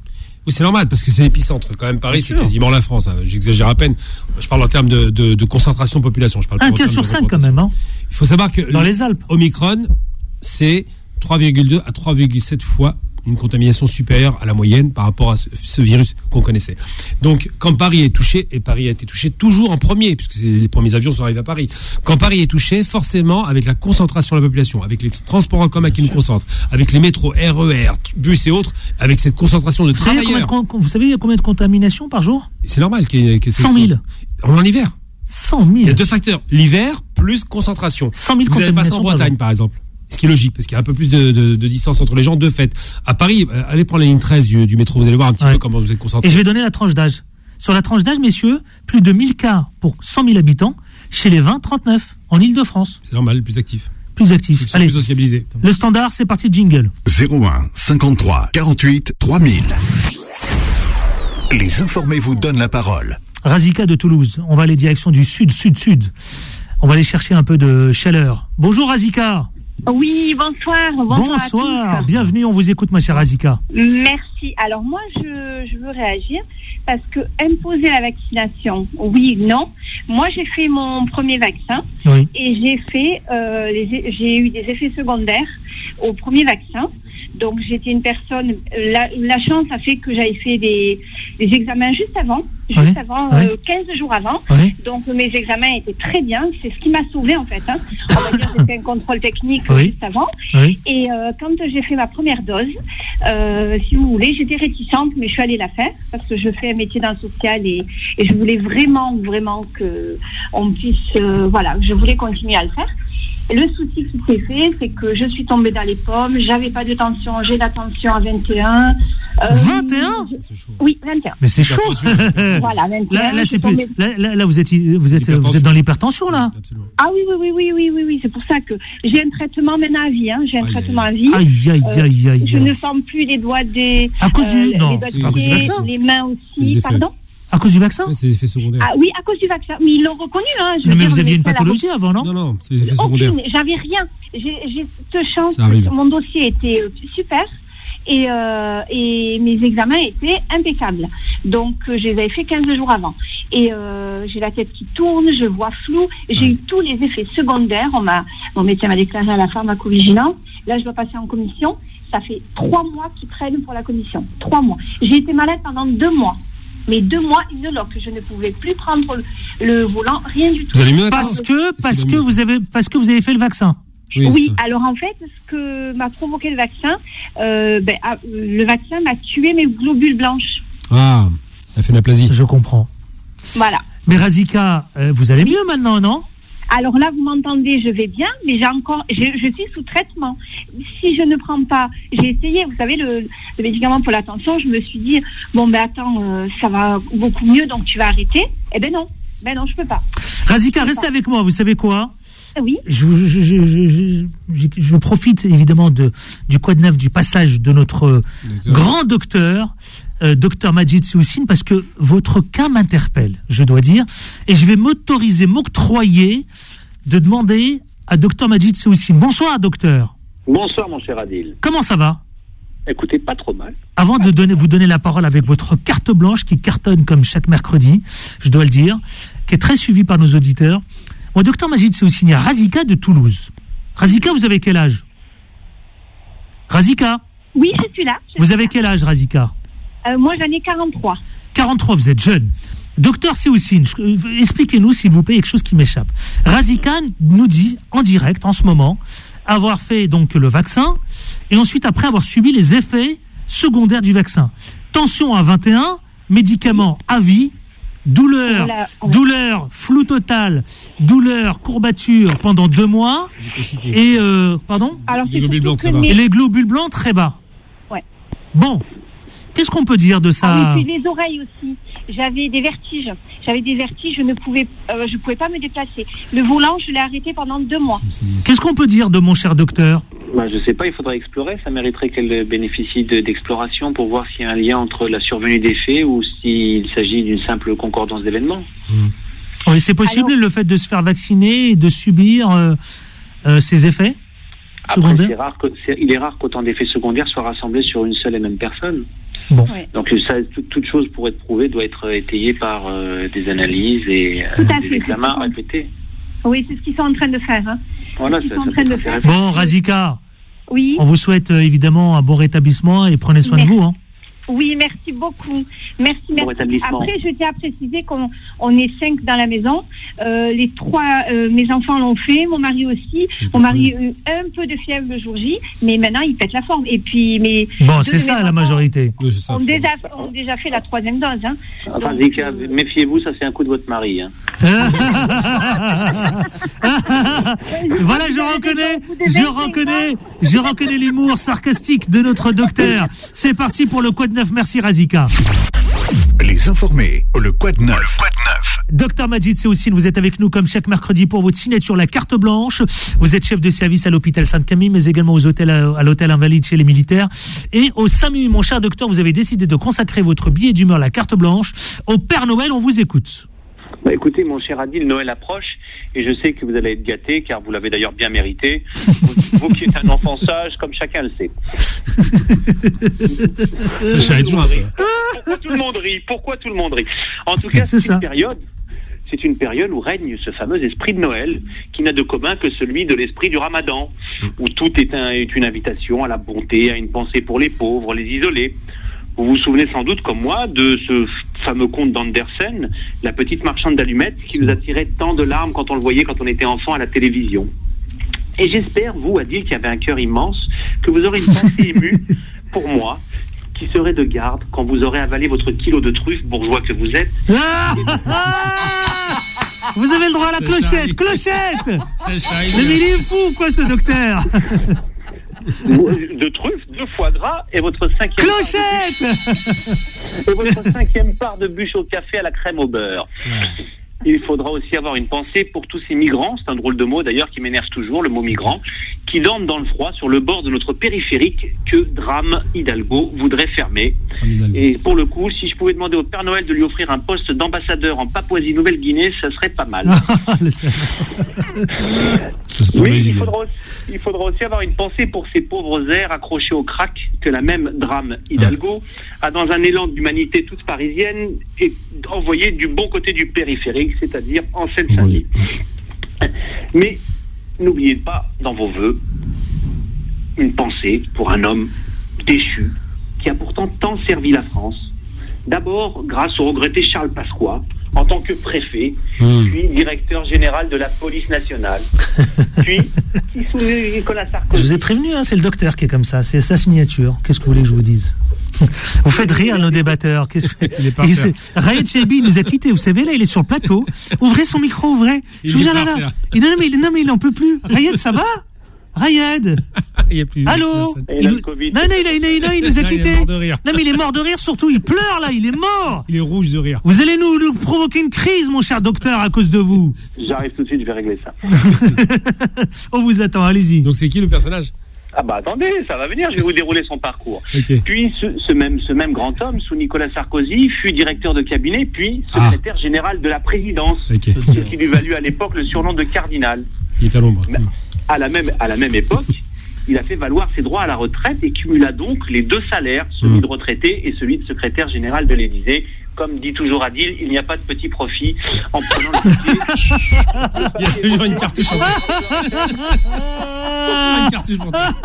S6: Oui, c'est normal, parce que c'est l'épicentre. Quand même, Paris,
S2: Bien
S6: c'est
S2: sûr.
S6: quasiment la France. Hein. J'exagère à peine. Je parle en termes de, de, de concentration de population. Je parle pas
S2: Un
S6: en
S2: cas
S6: termes
S2: sur
S6: de
S2: cinq quand
S6: représentation.
S2: même, hein.
S6: Il faut savoir que
S2: Dans les Alpes.
S6: Omicron, c'est trois virgule deux à trois virgule sept fois une contamination supérieure à la moyenne par rapport à ce, ce virus qu'on connaissait. Donc, quand Paris est touché, et Paris a été touché toujours en premier, puisque c'est, les premiers avions sont arrivés à Paris, quand Paris est touché, forcément, avec la concentration de la population, avec les transports en commun qui nous concentrent, avec les métros, R E R, bus et autres, avec cette concentration de
S2: Vous savez, combien de,
S6: travailleurs,
S2: con- vous savez, il y a combien de contaminations par jour?
S6: c'est normal qu'il y ait que ça
S2: cent mille.
S6: explose. En hiver.
S2: cent
S6: Il y
S2: mille.
S6: a deux facteurs. L'hiver plus concentration.
S2: cent mille
S6: Vous n'avez pas ça
S2: contaminations
S6: en
S2: par
S6: Bretagne,
S2: jour.
S6: par exemple. Ce qui est logique, parce qu'il y a un peu plus de, de, de distance entre les gens, de fait. À Paris, euh, allez prendre la ligne treize du, du métro, vous allez voir un petit
S2: Ouais.
S6: peu comment vous êtes
S2: Et
S6: concentrés.
S2: je vais donner la tranche d'âge. Sur la tranche d'âge, messieurs, plus de mille cas pour cent mille habitants chez les vingt trente-neuf en Ile-de-France.
S6: C'est normal, plus actif.
S2: Plus actifs.
S6: Ils sont
S2: Allez,
S6: plus sociabilisés.
S2: le standard, c'est parti, jingle.
S1: zéro un cinquante-trois quarante-huit trois mille. Les informés vous donnent la parole.
S2: Razika de Toulouse. On va aller direction du sud, sud, sud. On va aller chercher un peu de chaleur. Bonjour Razika.
S7: Oui, bonsoir. Bonsoir.
S2: Bonsoir.
S7: à tous.
S2: Bienvenue, on vous écoute, ma chère Razika.
S7: Merci. Alors moi, je, je veux réagir parce que imposer la vaccination, oui, non. Moi, j'ai fait mon premier vaccin
S2: Oui.
S7: et j'ai fait, euh, les, j'ai eu des effets secondaires au premier vaccin. Donc j'étais une personne. La, la chance a fait que j'avais fait des, des examens juste avant, juste
S2: Oui,
S7: avant,
S2: oui.
S7: euh, quinze jours avant.
S2: Oui.
S7: Donc mes examens étaient très bien. C'est ce qui m'a sauvée en fait. Hein. On va dire que c'était un contrôle technique
S2: Oui.
S7: juste avant.
S2: Oui.
S7: Et euh, quand j'ai fait ma première dose, euh, si vous voulez, j'étais réticente, mais je suis allée la faire parce que je fais un métier dans le social et, et je voulais vraiment, vraiment que on puisse, euh, voilà, je voulais continuer à le faire. Et le souci qui s'est fait, c'est que je suis tombée dans les pommes, j'avais pas de tension, j'ai la tension à vingt et un. Euh,
S2: vingt et un
S6: C'est chaud.
S7: Oui, vingt et un.
S2: Mais c'est chaud.
S7: Voilà, vingt et un.
S2: Là, là,
S7: je
S2: c'est
S7: suis
S2: plus.
S7: tombée-
S2: Là, là, là, vous êtes, vous êtes, vous êtes dans l'hypertension là.
S6: Absolument.
S7: Ah oui, oui, oui, oui, oui, oui, oui, c'est pour ça que j'ai un traitement maintenant à vie, hein. J'ai un
S6: Aïe,
S7: traitement à
S6: aïe,
S7: vie.
S2: Aïe, aïe,
S7: Euh,
S2: aïe, aïe.
S7: Je ne sens plus les doigts des.
S2: À cause du-
S7: euh,
S2: non,
S7: les doigts
S6: c'est
S7: de
S6: à cause du
S7: pied,
S2: vaccin.
S7: les mains
S6: C'est les
S7: aussi,
S6: effets.
S7: pardon.
S2: À cause du vaccin?
S6: Ouais, c'est les effets secondaires.
S7: Ah oui, à cause du vaccin. Mais ils l'ont reconnu, hein. Je veux
S2: Mais
S7: dire,
S2: vous
S7: le
S2: aviez une
S7: médecin l'a
S2: pathologie avant, non?
S6: Non, non, c'est les effets secondaires.
S7: Aucune, j'avais rien. J'ai j'ai cette chance
S6: Ça arrive.
S7: que mon dossier était euh, super et, euh, et mes examens étaient impeccables. Donc, euh, je les avais fait quinze jours avant. Et euh, j'ai la tête qui tourne, je vois flou. J'ai
S6: Ouais.
S7: eu tous les effets secondaires. On m'a, mon médecin m'a déclaré à la pharmacovigilance. Là, je dois passer en commission. Ça fait trois mois qu'ils traînent pour la commission. Trois mois. J'ai été malade pendant deux mois. Mais deux mois, une loque. Je ne pouvais plus prendre le, le volant, rien du tout.
S6: Vous allez mieux maintenant
S2: Parce que, parce
S6: qu'il
S2: que
S6: va mieux
S2: vous avez, parce que vous avez fait le vaccin.
S7: Oui,
S6: ça.
S7: alors en fait, ce que m'a provoqué le vaccin, euh, ben, ah, le vaccin m'a tué mes globules blanches.
S6: Ah, elle fait une aplasie.
S2: Je comprends.
S7: Voilà.
S2: Mais Razika, euh, vous allez mieux maintenant, non?
S7: Alors là, vous m'entendez, je vais bien, mais j'ai encore, je, je suis sous traitement. Si je ne prends pas, j'ai essayé, vous savez, le, le médicament pour la tension, je me suis dit, bon ben attends, euh, ça va beaucoup mieux, donc tu vas arrêter. Eh ben non, ben non, je peux pas.
S2: Razika,
S7: Je sais
S2: restez
S7: pas.
S2: avec moi. Vous savez quoi?
S7: Oui,
S2: Je, je, je, je, je, je- je profite évidemment de, du quoi de neuf, du passage de notre
S6: Docteur.
S2: grand docteur, euh, docteur Majid Seoussine, parce que votre cas m'interpelle, je dois dire, et je vais m'autoriser, m'octroyer de demander à docteur Majid Seoussine. Bonsoir, docteur.
S8: Bonsoir mon cher Adil.
S2: Comment ça va?
S8: Écoutez, pas trop mal.
S2: Avant de donner, vous donner la parole avec votre carte blanche qui cartonne comme chaque mercredi, je dois le dire, qui est très suivie par nos auditeurs. Moi, docteur Majid Seoussine, il y a Razika de Toulouse. Razika, vous avez quel âge? Razika,
S7: oui, je suis là. je
S2: vous
S7: suis
S2: avez
S7: là.
S2: quel âge, Razika?
S7: Euh, moi, j'en ai quarante-trois.
S2: quarante-trois, vous êtes jeune. Docteur Seoussine, je- euh, expliquez-nous, s'il vous plaît, quelque chose qui m'échappe. Razika nous dit, en direct, en ce moment, avoir fait donc le vaccin, et ensuite, après avoir subi les effets secondaires du vaccin. Tension à vingt et un, médicaments à vie, douleur,
S7: On l'a- on l'a-
S2: douleur, flou total, douleur, courbature pendant deux mois,
S6: Lymphocyté.
S2: et, euh, pardon,
S7: Alors,
S6: Les
S7: c'est
S6: globules
S7: surtout
S6: blancs
S7: que
S6: très bas.
S7: mes-
S2: et les globules blancs très bas.
S7: Ouais.
S2: Bon, qu'est-ce qu'on peut dire de ça?
S7: Ah oui, puis les oreilles aussi. J'avais des vertiges. J'avais des vertiges, je ne pouvais, euh, je pouvais pas me déplacer. Le volant, je l'ai arrêté pendant deux mois.
S2: Qu'est-ce qu'on peut dire de mon cher docteur?
S8: Bah, je sais pas, il faudrait explorer. Ça mériterait qu'elle bénéficie de- d'exploration pour voir s'il y a un lien entre la survenue des faits ou s'il s'agit d'une simple concordance d'événements.
S2: Oui, c'est possible
S7: Alors-
S2: le fait de se faire vacciner et de subir euh, euh, ces effets?
S8: Après,
S2: secondaires
S8: c'est rare que, c'est, il est rare qu'autant d'effets secondaires soient rassemblés sur une seule et même personne.
S2: Bon.
S7: Ouais.
S8: Donc ça, toute, toute chose pour être prouvée doit être étayée par euh, des analyses et euh,
S7: Tout à
S8: des
S7: fait,
S8: examens
S7: c'est ça.
S8: répétés.
S7: Oui, c'est ce qu'ils sont en train de faire. Hein.
S8: Voilà,
S7: Ils
S8: ça,
S7: sont en
S8: ça
S7: train
S8: peut
S7: de
S8: être
S7: faire.
S8: intéressant.
S2: Bon, Razika,
S7: Oui.
S2: on vous souhaite euh, évidemment un bon rétablissement et prenez soin
S7: Merci.
S2: de vous. Hein.
S7: Oui, merci beaucoup. Merci,
S8: Bon
S7: merci.
S8: rétablissement.
S7: Après, je tiens à préciser qu'on on est cinq dans la maison. Euh, les trois, euh, mes enfants l'ont fait, mon mari aussi. Mon mari a eu un peu de fièvre le jour J, mais maintenant il pète la forme. Et puis, mes
S2: Bon,
S7: deux
S2: c'est
S7: de
S2: ça
S7: mes
S2: la
S7: enfants
S2: majorité.
S6: Oui, c'est ça.
S7: ont déjà, ont déjà fait la troisième dose. Hein.
S8: Enfin,
S7: Donc,
S8: Zika,
S7: euh,
S8: méfiez-vous, ça c'est un coup de votre mari. Hein.
S2: Voilà, je reconnais, je reconnais, je reconnais l'humour sarcastique de notre docteur. C'est parti pour le Quad neuf. Merci Razika.
S1: Les informés, le Quad neuf.
S2: Docteur Majid Seoussine, vous êtes avec nous comme chaque mercredi pour votre signature La Carte Blanche. Vous êtes chef de service à l'hôpital Sainte-Camille, mais également aux hôtels, à l'hôtel Invalide chez les militaires. Et au SAMU, mon cher docteur, vous avez décidé de consacrer votre billet d'humeur La Carte Blanche au Père Noël. On vous écoute.
S8: Bah, écoutez, mon cher Adil, Noël approche et je sais que vous allez être gâté car vous l'avez d'ailleurs bien mérité. Vous, vous qui êtes un enfant sage, comme chacun le sait.
S6: Ça charrie toujours un peu.
S8: Pourquoi tout le monde rit Pourquoi tout le monde rit En tout cas, c'est, c'est une période. C'est une période où règne ce fameux esprit de Noël qui n'a de commun que celui de l'esprit du Ramadan, où tout est, un, est une invitation à la bonté, à une pensée pour les pauvres, les isolés. Vous vous souvenez sans doute, comme moi, de ce fameux conte d'Andersen, La petite marchande d'allumettes, qui nous attirait tant de larmes quand on le voyait quand on était enfant à la télévision. Et j'espère, vous, Adil, qui avez un cœur immense, que vous aurez une pensée émue pour moi, qui serait de garde quand vous aurez avalé votre kilo de truffes, bourgeois que vous êtes.
S2: Ah vous avez le droit à la clochette, clochette. Mais il est fou, quoi, ce docteur.
S8: De truffes, de foie gras et votre cinquième
S2: clochette
S8: part de bûche, et votre cinquième part de bûche au café à la crème au beurre. Ouais. Il faudra aussi avoir une pensée pour tous ces migrants, c'est un drôle de mot d'ailleurs qui m'énerve toujours, le mot migrant, qui dorment dans le froid sur le bord de notre périphérique que Drame Hidalgo voudrait fermer. Et pour le coup, si je pouvais demander au Père Noël de lui offrir un poste d'ambassadeur en Papouasie-Nouvelle-Guinée, ça serait pas mal. Oui, il faudra, aussi, il faudra aussi avoir une pensée pour ces pauvres airs accrochés au crack que la même Drame Hidalgo a, dans un élan d'humanité toute parisienne, et envoyé du bon côté du périphérique, c'est-à-dire en Seine-Saint-Denis. Oui. Mais n'oubliez pas, dans vos vœux, une pensée pour un homme déchu qui a pourtant tant servi la France. D'abord, grâce au regretté Charles Pasqua, en tant que préfet, mmh. puis directeur général de la police nationale, puis qui sous Nicolas Sarkozy.
S2: Je vous ai prévenu, hein, c'est le docteur qui est comme ça, c'est sa signature. Qu'est-ce que vous voulez que je vous dise? Vous faites rire nos débatteurs. Qu'est-ce que... il est il Rayed Chelbi nous a quittés, vous savez, là il est sur le plateau. Ouvrez son micro, ouvrez.
S6: Il
S2: je vous
S6: est
S2: dis, là, là. Il, non, mais, non mais il n'en peut plus. Rayed, ça va? Rayed.
S6: Il y a plus
S2: Allô il, il,
S8: COVID.
S2: Non, non, il, a, il, a, il, a, il nous a quittés. Non, mais il est mort de rire, surtout, il pleure là, il est mort.
S6: Il est rouge de rire.
S2: Vous allez nous, nous provoquer une crise, mon cher docteur, à cause de vous.
S8: J'arrive tout de suite, je vais régler ça.
S2: On vous attend, allez-y.
S6: Donc c'est qui le personnage?
S8: Ah bah attendez, ça va venir, je vais vous dérouler son parcours.
S6: Okay.
S8: Puis ce, ce, même, ce même grand homme, sous Nicolas Sarkozy, fut directeur de cabinet, puis secrétaire ah. général de la présidence, okay. ce qui lui valut à l'époque le surnom de cardinal.
S6: Il est à l'ombre.
S8: Mais à la même, à la même époque, il a fait valoir ses droits à la retraite et cumula donc les deux salaires, celui mmh. de retraité et celui de secrétaire général de l'Élysée. Comme dit toujours Adil, il n'y a pas de petit profit en prenant le métier.
S6: Il y a toujours une cartouche pour toi. Il y a une cartouche pour toi.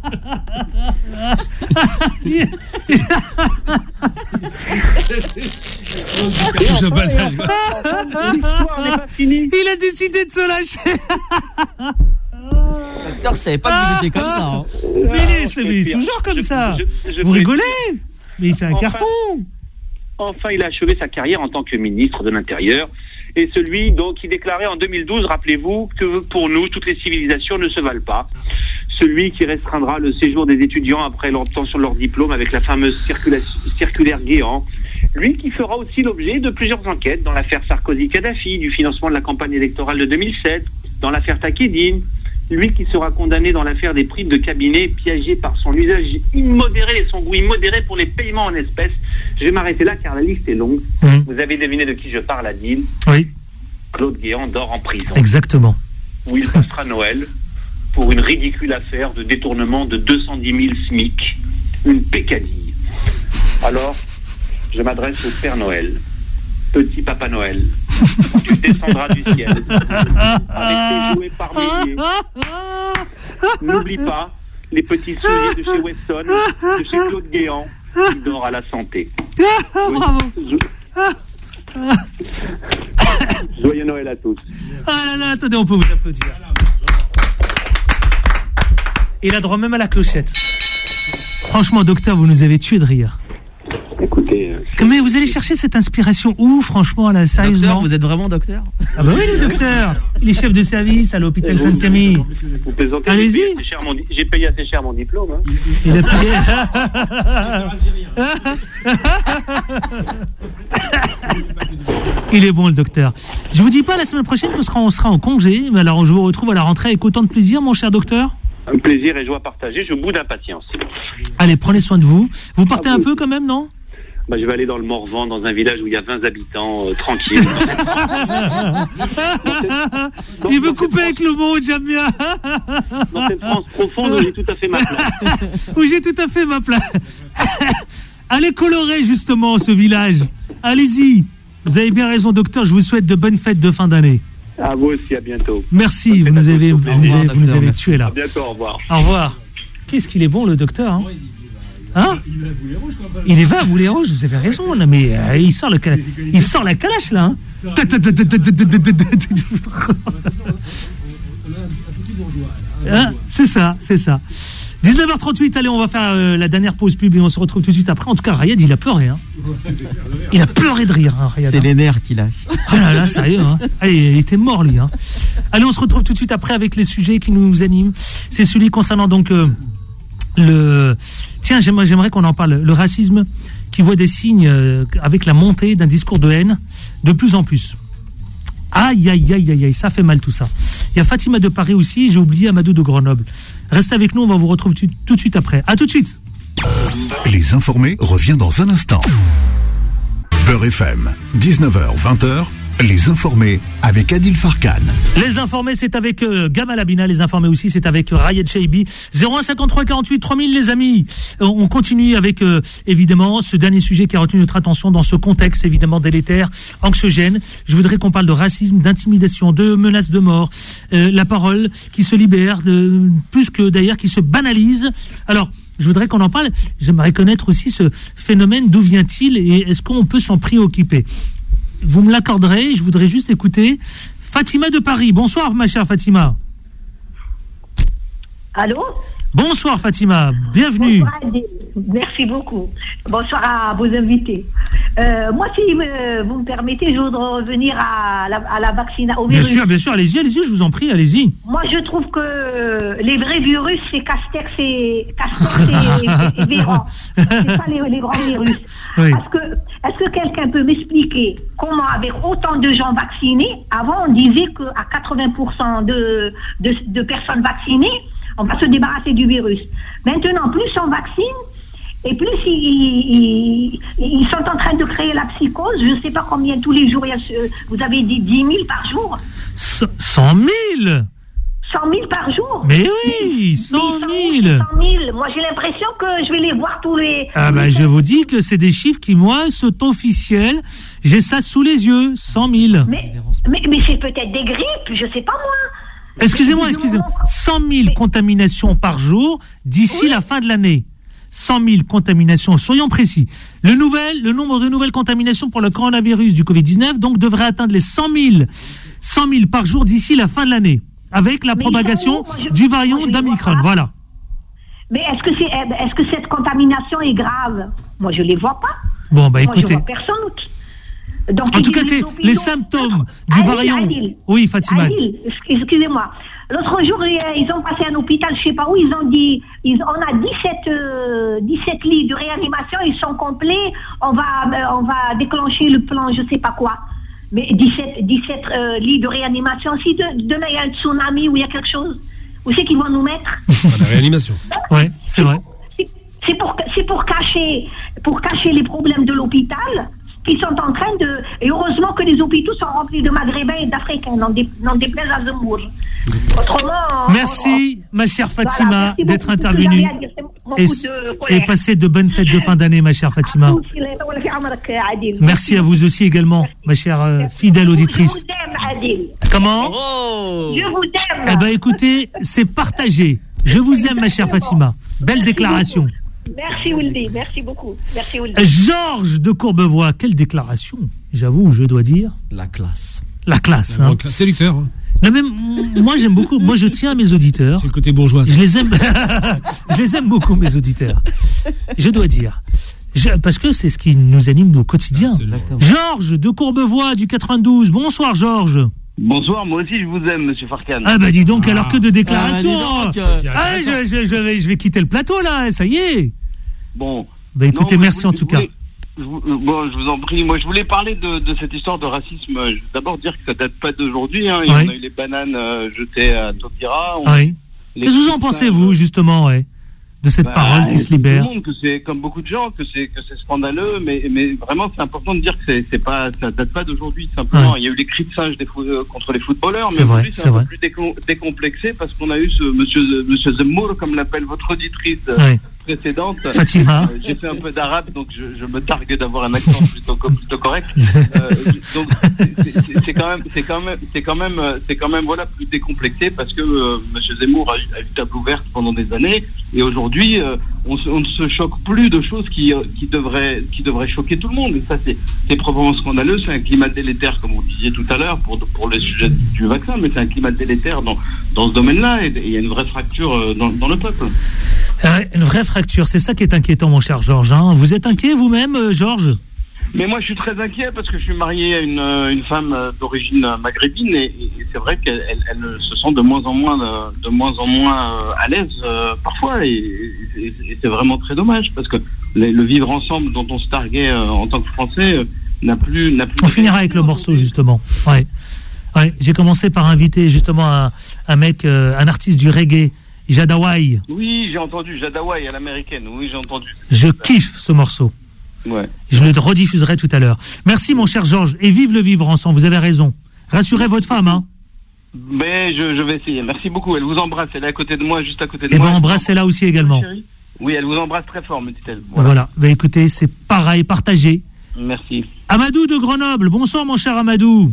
S6: Cartouche au passage.
S8: L'histoire n'est pas finie.
S2: Il a décidé de se lâcher.
S3: Docteur, je savais pas que vous étiez comme ça. Hein.
S2: Mais il est toujours comme je, ça. Je, je, je vous rigolez? Mais il fait un enfin, carton.
S8: Enfin, il a achevé sa carrière en tant que ministre de l'Intérieur. Et celui donc, qui déclarait en deux mille douze, rappelez-vous, que pour nous, toutes les civilisations ne se valent pas. Celui qui restreindra le séjour des étudiants après l'obtention de leur diplôme avec la fameuse circulaire Guéant. Lui qui fera aussi l'objet de plusieurs enquêtes dans l'affaire Sarkozy-Kadhafi, du financement de la campagne électorale de deux mille sept, dans l'affaire Takedine. Lui qui sera condamné dans l'affaire des primes de cabinet piégé par son usage immodéré et son goût immodéré pour les paiements en espèces. Je vais m'arrêter là car la liste est longue. Mmh. Vous avez deviné de qui je parle, Adil.
S2: Oui.
S8: Claude Guéant dort en prison.
S2: Exactement.
S8: Où il passera Noël pour une ridicule affaire de détournement de deux cent dix mille SMIC, une pécadille. Alors, je m'adresse au Père Noël, petit Papa Noël, tu descendras du ciel avec tes jouets par milliers. N'oublie pas les petits souliers de chez Weston, de chez Claude Guéant, qui dort à la santé.
S2: Bravo.
S8: Joyeux Noël à tous.
S2: Ah là là, attendez, on peut vous applaudir. Il a droit même à la clochette. Franchement, docteur, vous nous avez tué de rire.
S8: Écoutez... Euh,
S2: Mais vous allez chercher cette inspiration où, franchement, là, sérieusement?
S3: Docteur, vous êtes vraiment docteur?
S2: Ah bah oui, le docteur. Il est chef de service à l'hôpital Sainte-Camille.
S8: Vous plaisantez?
S2: Allez-y.
S8: J'ai payé assez cher mon, di- j'ai payé assez cher mon diplôme. Hein.
S2: Il a payé. Il est bon, le docteur. Je vous dis pas la semaine prochaine parce qu'on sera en congé. Mais alors, je vous retrouve à la rentrée avec autant de plaisir, mon cher docteur.
S8: Un plaisir et joie partagée. Je bout d'impatience.
S2: Allez, prenez soin de vous. Vous partez
S8: Ah,
S2: un
S8: oui.
S2: peu quand même, non?
S8: Bah, je vais aller dans le Morvan, dans un village où il y a vingt habitants, euh, tranquille.
S2: Il veut couper avec le monde, j'aime bien.
S8: Dans cette France profonde où j'ai tout à fait ma place.
S2: Où j'ai tout à fait ma place. Allez colorer justement ce village. Allez-y. Vous avez bien raison, docteur. Je vous souhaite de bonnes fêtes de fin d'année.
S8: À vous aussi, à bientôt.
S2: Merci. Vous nous avez, vous nous avez, vous nous avez tués là.
S8: À bientôt, au revoir.
S2: Au revoir. Qu'est-ce qu'il est bon, le docteur, hein, hein? Il est va à boulet rouge, vous avez raison, là, mais euh, il, sort le cal- il sort la calache, là. Hein. Hein, c'est ça, c'est ça. dix-neuf heures trente-huit, allez, on va faire euh, la dernière pause pub et on se retrouve tout de suite après. En tout cas, Rayad, il a pleuré. Hein. Il a pleuré de rire, hein, Rayad.
S3: C'est les nerfs qui lâchent.
S2: Ah là là, sérieux, hein. Allez, il était mort, lui. Hein. Allez, on se retrouve tout de suite après avec les sujets qui nous animent. C'est celui concernant donc euh, le... Tiens, j'aimerais, j'aimerais qu'on en parle. Le racisme qui voit des signes euh, avec la montée d'un discours de haine de plus en plus. Aïe, aïe, aïe, aïe, aïe, ça fait mal tout ça. Il y a Fatima de Paris aussi, j'ai oublié Amadou de Grenoble. Restez avec nous, on va vous retrouver tout, tout de suite après. À tout de suite.
S1: Les informés revient dans un instant. Beurre F M, dix-neuf heures vingt, les informés avec Adil Farkan.
S2: Les informés, c'est avec euh, Gamal Abina. Les informés aussi, c'est avec euh, Rayed Cheibi. zéro un cinquante-trois quarante-huit trois mille, les amis. Euh, on continue avec, euh, évidemment, ce dernier sujet qui a retenu notre attention dans ce contexte, évidemment, délétère, anxiogène. Je voudrais qu'on parle de racisme, d'intimidation, de menaces de mort, euh, la parole qui se libère, de, plus que d'ailleurs qui se banalise. Alors, je voudrais qu'on en parle. J'aimerais connaître aussi ce phénomène, d'où vient-il et est-ce qu'on peut s'en préoccuper? Vous me l'accorderez, je voudrais juste écouter Fatima de Paris. Bonsoir, ma chère Fatima.
S7: Allô?
S2: Bonsoir, Fatima. Bienvenue.
S7: Bonsoir, Adil. Merci beaucoup. Bonsoir à vos invités. Euh, moi, si euh, vous me permettez, je voudrais revenir à la, à la vaccination.
S2: Bien sûr, bien sûr. Allez-y, allez-y, je vous en prie, allez-y.
S7: Moi, je trouve que les vrais virus, c'est Castex et, Castex et, et Véran. C'est pas les, les grands virus.
S2: Oui.
S7: Parce que, est-ce que quelqu'un peut m'expliquer comment, avec autant de gens vaccinés, avant, on disait qu'à quatre-vingts pour cent de, de, de personnes vaccinées, on va se débarrasser du virus. Maintenant, plus on vaccine, et plus ils, ils, ils sont en train de créer la psychose. Je ne sais pas combien tous les jours, il y a ce, vous avez dit dix mille par jour.
S2: cent mille
S7: cent mille par jour.
S2: Mais oui, cent mille.
S7: cent mille. Moi, j'ai l'impression que je vais les voir tous les...
S2: Ah ben, je vous dis que c'est des chiffres qui, moi, sont officiels. J'ai ça sous les yeux, cent mille.
S7: Mais, mais, mais c'est peut-être des grippes, je ne sais pas moi.
S2: Excusez-moi, excusez-moi. cent mille contaminations par jour d'ici oui. la fin de l'année. cent mille contaminations, soyons précis. Le, nouvel, le nombre de nouvelles contaminations pour le coronavirus du covid dix-neuf donc devrait atteindre les cent mille par jour d'ici la fin de l'année, avec la mais propagation moi, je, du variant d'Omicron. Voilà.
S7: Mais est-ce que, c'est, est-ce que cette contamination est grave? Moi, je ne les vois pas.
S2: Bon, bah
S7: moi,
S2: écoutez.
S7: Je vois personne. Donc,
S2: en tout cas, c'est les symptômes du
S7: Adil,
S2: variant.
S7: Adil.
S2: Oui, Fatima.
S7: Adil, excusez-moi. L'autre jour, ils ont passé un hôpital, je ne sais pas où, ils ont dit, ils, on a dix-sept, euh, dix-sept lits de réanimation, ils sont complets, on va, euh, on va déclencher le plan, je ne sais pas quoi. Mais dix-sept, dix-sept euh, lits de réanimation, si de, demain il y a un tsunami ou il y a quelque chose, où c'est qu'ils vont nous mettre?
S6: La réanimation.
S2: Oui, c'est vrai.
S7: C'est, c'est, pour, c'est pour, cacher, pour cacher les problèmes de l'hôpital. qui sont en train de... Et heureusement que les hôpitaux sont remplis de Maghrébins et d'Africains, n'en dé... déplaise à Zemmour. Autrement...
S2: Merci, on... ma chère Fatima,
S7: voilà,
S2: d'être intervenue et, et passer de bonnes fêtes de fin d'année, ma chère Fatima. Merci à vous aussi également, ma chère euh, fidèle auditrice.
S7: Je vous aime, Adil.
S2: Comment?
S7: oh. Je vous aime.
S2: Eh bien, écoutez, c'est partagé. Je vous aime, ma chère Fatima. Belle
S7: Merci
S2: déclaration.
S7: Beaucoup. Merci Wildy, merci beaucoup. Merci Wildy.
S2: Georges de Courbevoie, quelle déclaration, j'avoue, je dois dire.
S3: La classe.
S2: La classe.
S6: La
S2: hein.
S6: classe. Séducteur. Hein.
S2: Non, mais moi j'aime beaucoup, moi je tiens à mes auditeurs.
S6: C'est le côté bourgeois. Ça.
S2: Je les aime, je les aime beaucoup, mes auditeurs. Je dois dire. Je, parce que c'est ce qui nous anime au quotidien.
S6: Absolument.
S2: Georges de Courbevoie du quatre-vingt-douze. Bonsoir Georges.
S9: Bonsoir, moi aussi je vous aime, monsieur Farkan.
S2: Ah bah dis donc, ah. alors que de déclarations.
S3: Ah, bah
S2: ah, je, je, je, vais, je vais quitter le plateau là, ça y est.
S9: Bon.
S2: Bah écoutez, non, merci
S9: voulais,
S2: en tout cas.
S9: Voulais, je, bon, je vous en prie. Moi, je voulais parler de, de cette histoire de racisme. Je veux d'abord dire que ça date pas d'aujourd'hui. Hein. Il y
S2: oui.
S9: en a eu les bananes euh, jetées à Taubira.
S2: Oui. Qu'est-ce que vous en pensez, vous, justement, ouais, de cette
S9: bah,
S2: parole qui se libère?
S9: Tout le monde, que c'est comme beaucoup de gens, que c'est que c'est scandaleux, mais mais vraiment, c'est important de dire que c'est c'est pas ça date pas d'aujourd'hui. Simplement, ouais. Il y a eu les cris de singe des fou, euh, contre les footballeurs, mais aujourd'hui c'est, c'est un vrai. peu plus décom- décomplexé parce qu'on a eu ce monsieur monsieur Zemmour, comme l'appelle votre auditrice.
S2: Ouais.
S9: Précédente.
S2: Fatima.
S9: Euh, j'ai fait un peu d'arabe, donc je, je me targue d'avoir un accent plutôt, plutôt correct. Euh, donc c'est, c'est, c'est quand même, c'est quand même, c'est quand même, c'est quand même voilà plus décomplexé parce que euh, monsieur Zemmour a, a eu table ouverte pendant des années et aujourd'hui euh, on, on ne se choque plus de choses qui, qui devraient, qui devraient choquer tout le monde. Et ça c'est, c'est probablement scandaleux. C'est un climat délétère, comme vous disiez tout à l'heure, pour pour le sujet du vaccin, mais c'est un climat délétère dans dans ce domaine-là et il y a une vraie fracture dans, dans le peuple.
S2: Euh, une vraie fracture, c'est ça qui est inquiétant, mon cher Georges. Hein. Vous êtes inquiet vous-même, euh, Georges?
S9: Mais moi, je suis très inquiet parce que je suis marié à une, une femme d'origine maghrébine et, et c'est vrai qu'elle elle, elle se sent de moins en moins, de, de moins en moins à l'aise euh, parfois et, et, et c'est vraiment très dommage parce que le, le vivre ensemble dont on se targuait euh, en tant que Français euh, n'a plus, n'a plus.
S2: On finira avec le morceau justement. Ouais, ouais. J'ai commencé par inviter justement un, un mec, euh, un artiste du reggae. Jadaway.
S9: Oui, j'ai entendu Jadaway à l'américaine. Oui, j'ai entendu.
S2: Je kiffe ce morceau.
S9: Ouais.
S2: Je le rediffuserai tout à l'heure. Merci, mon cher Georges. Et vive le vivre ensemble. Vous avez raison. Rassurez votre femme, hein.
S9: Mais je, je vais essayer. Merci beaucoup. Elle vous embrasse. Elle est à côté de moi, juste à côté de
S2: et
S9: moi.
S2: Et ben, embrassez-la aussi également.
S9: Oui, elle vous embrasse très fort, me dit-elle. Voilà.
S2: Voilà. Bah, écoutez, c'est pareil, partagé.
S9: Merci.
S2: Amadou de Grenoble. Bonsoir, mon cher Amadou.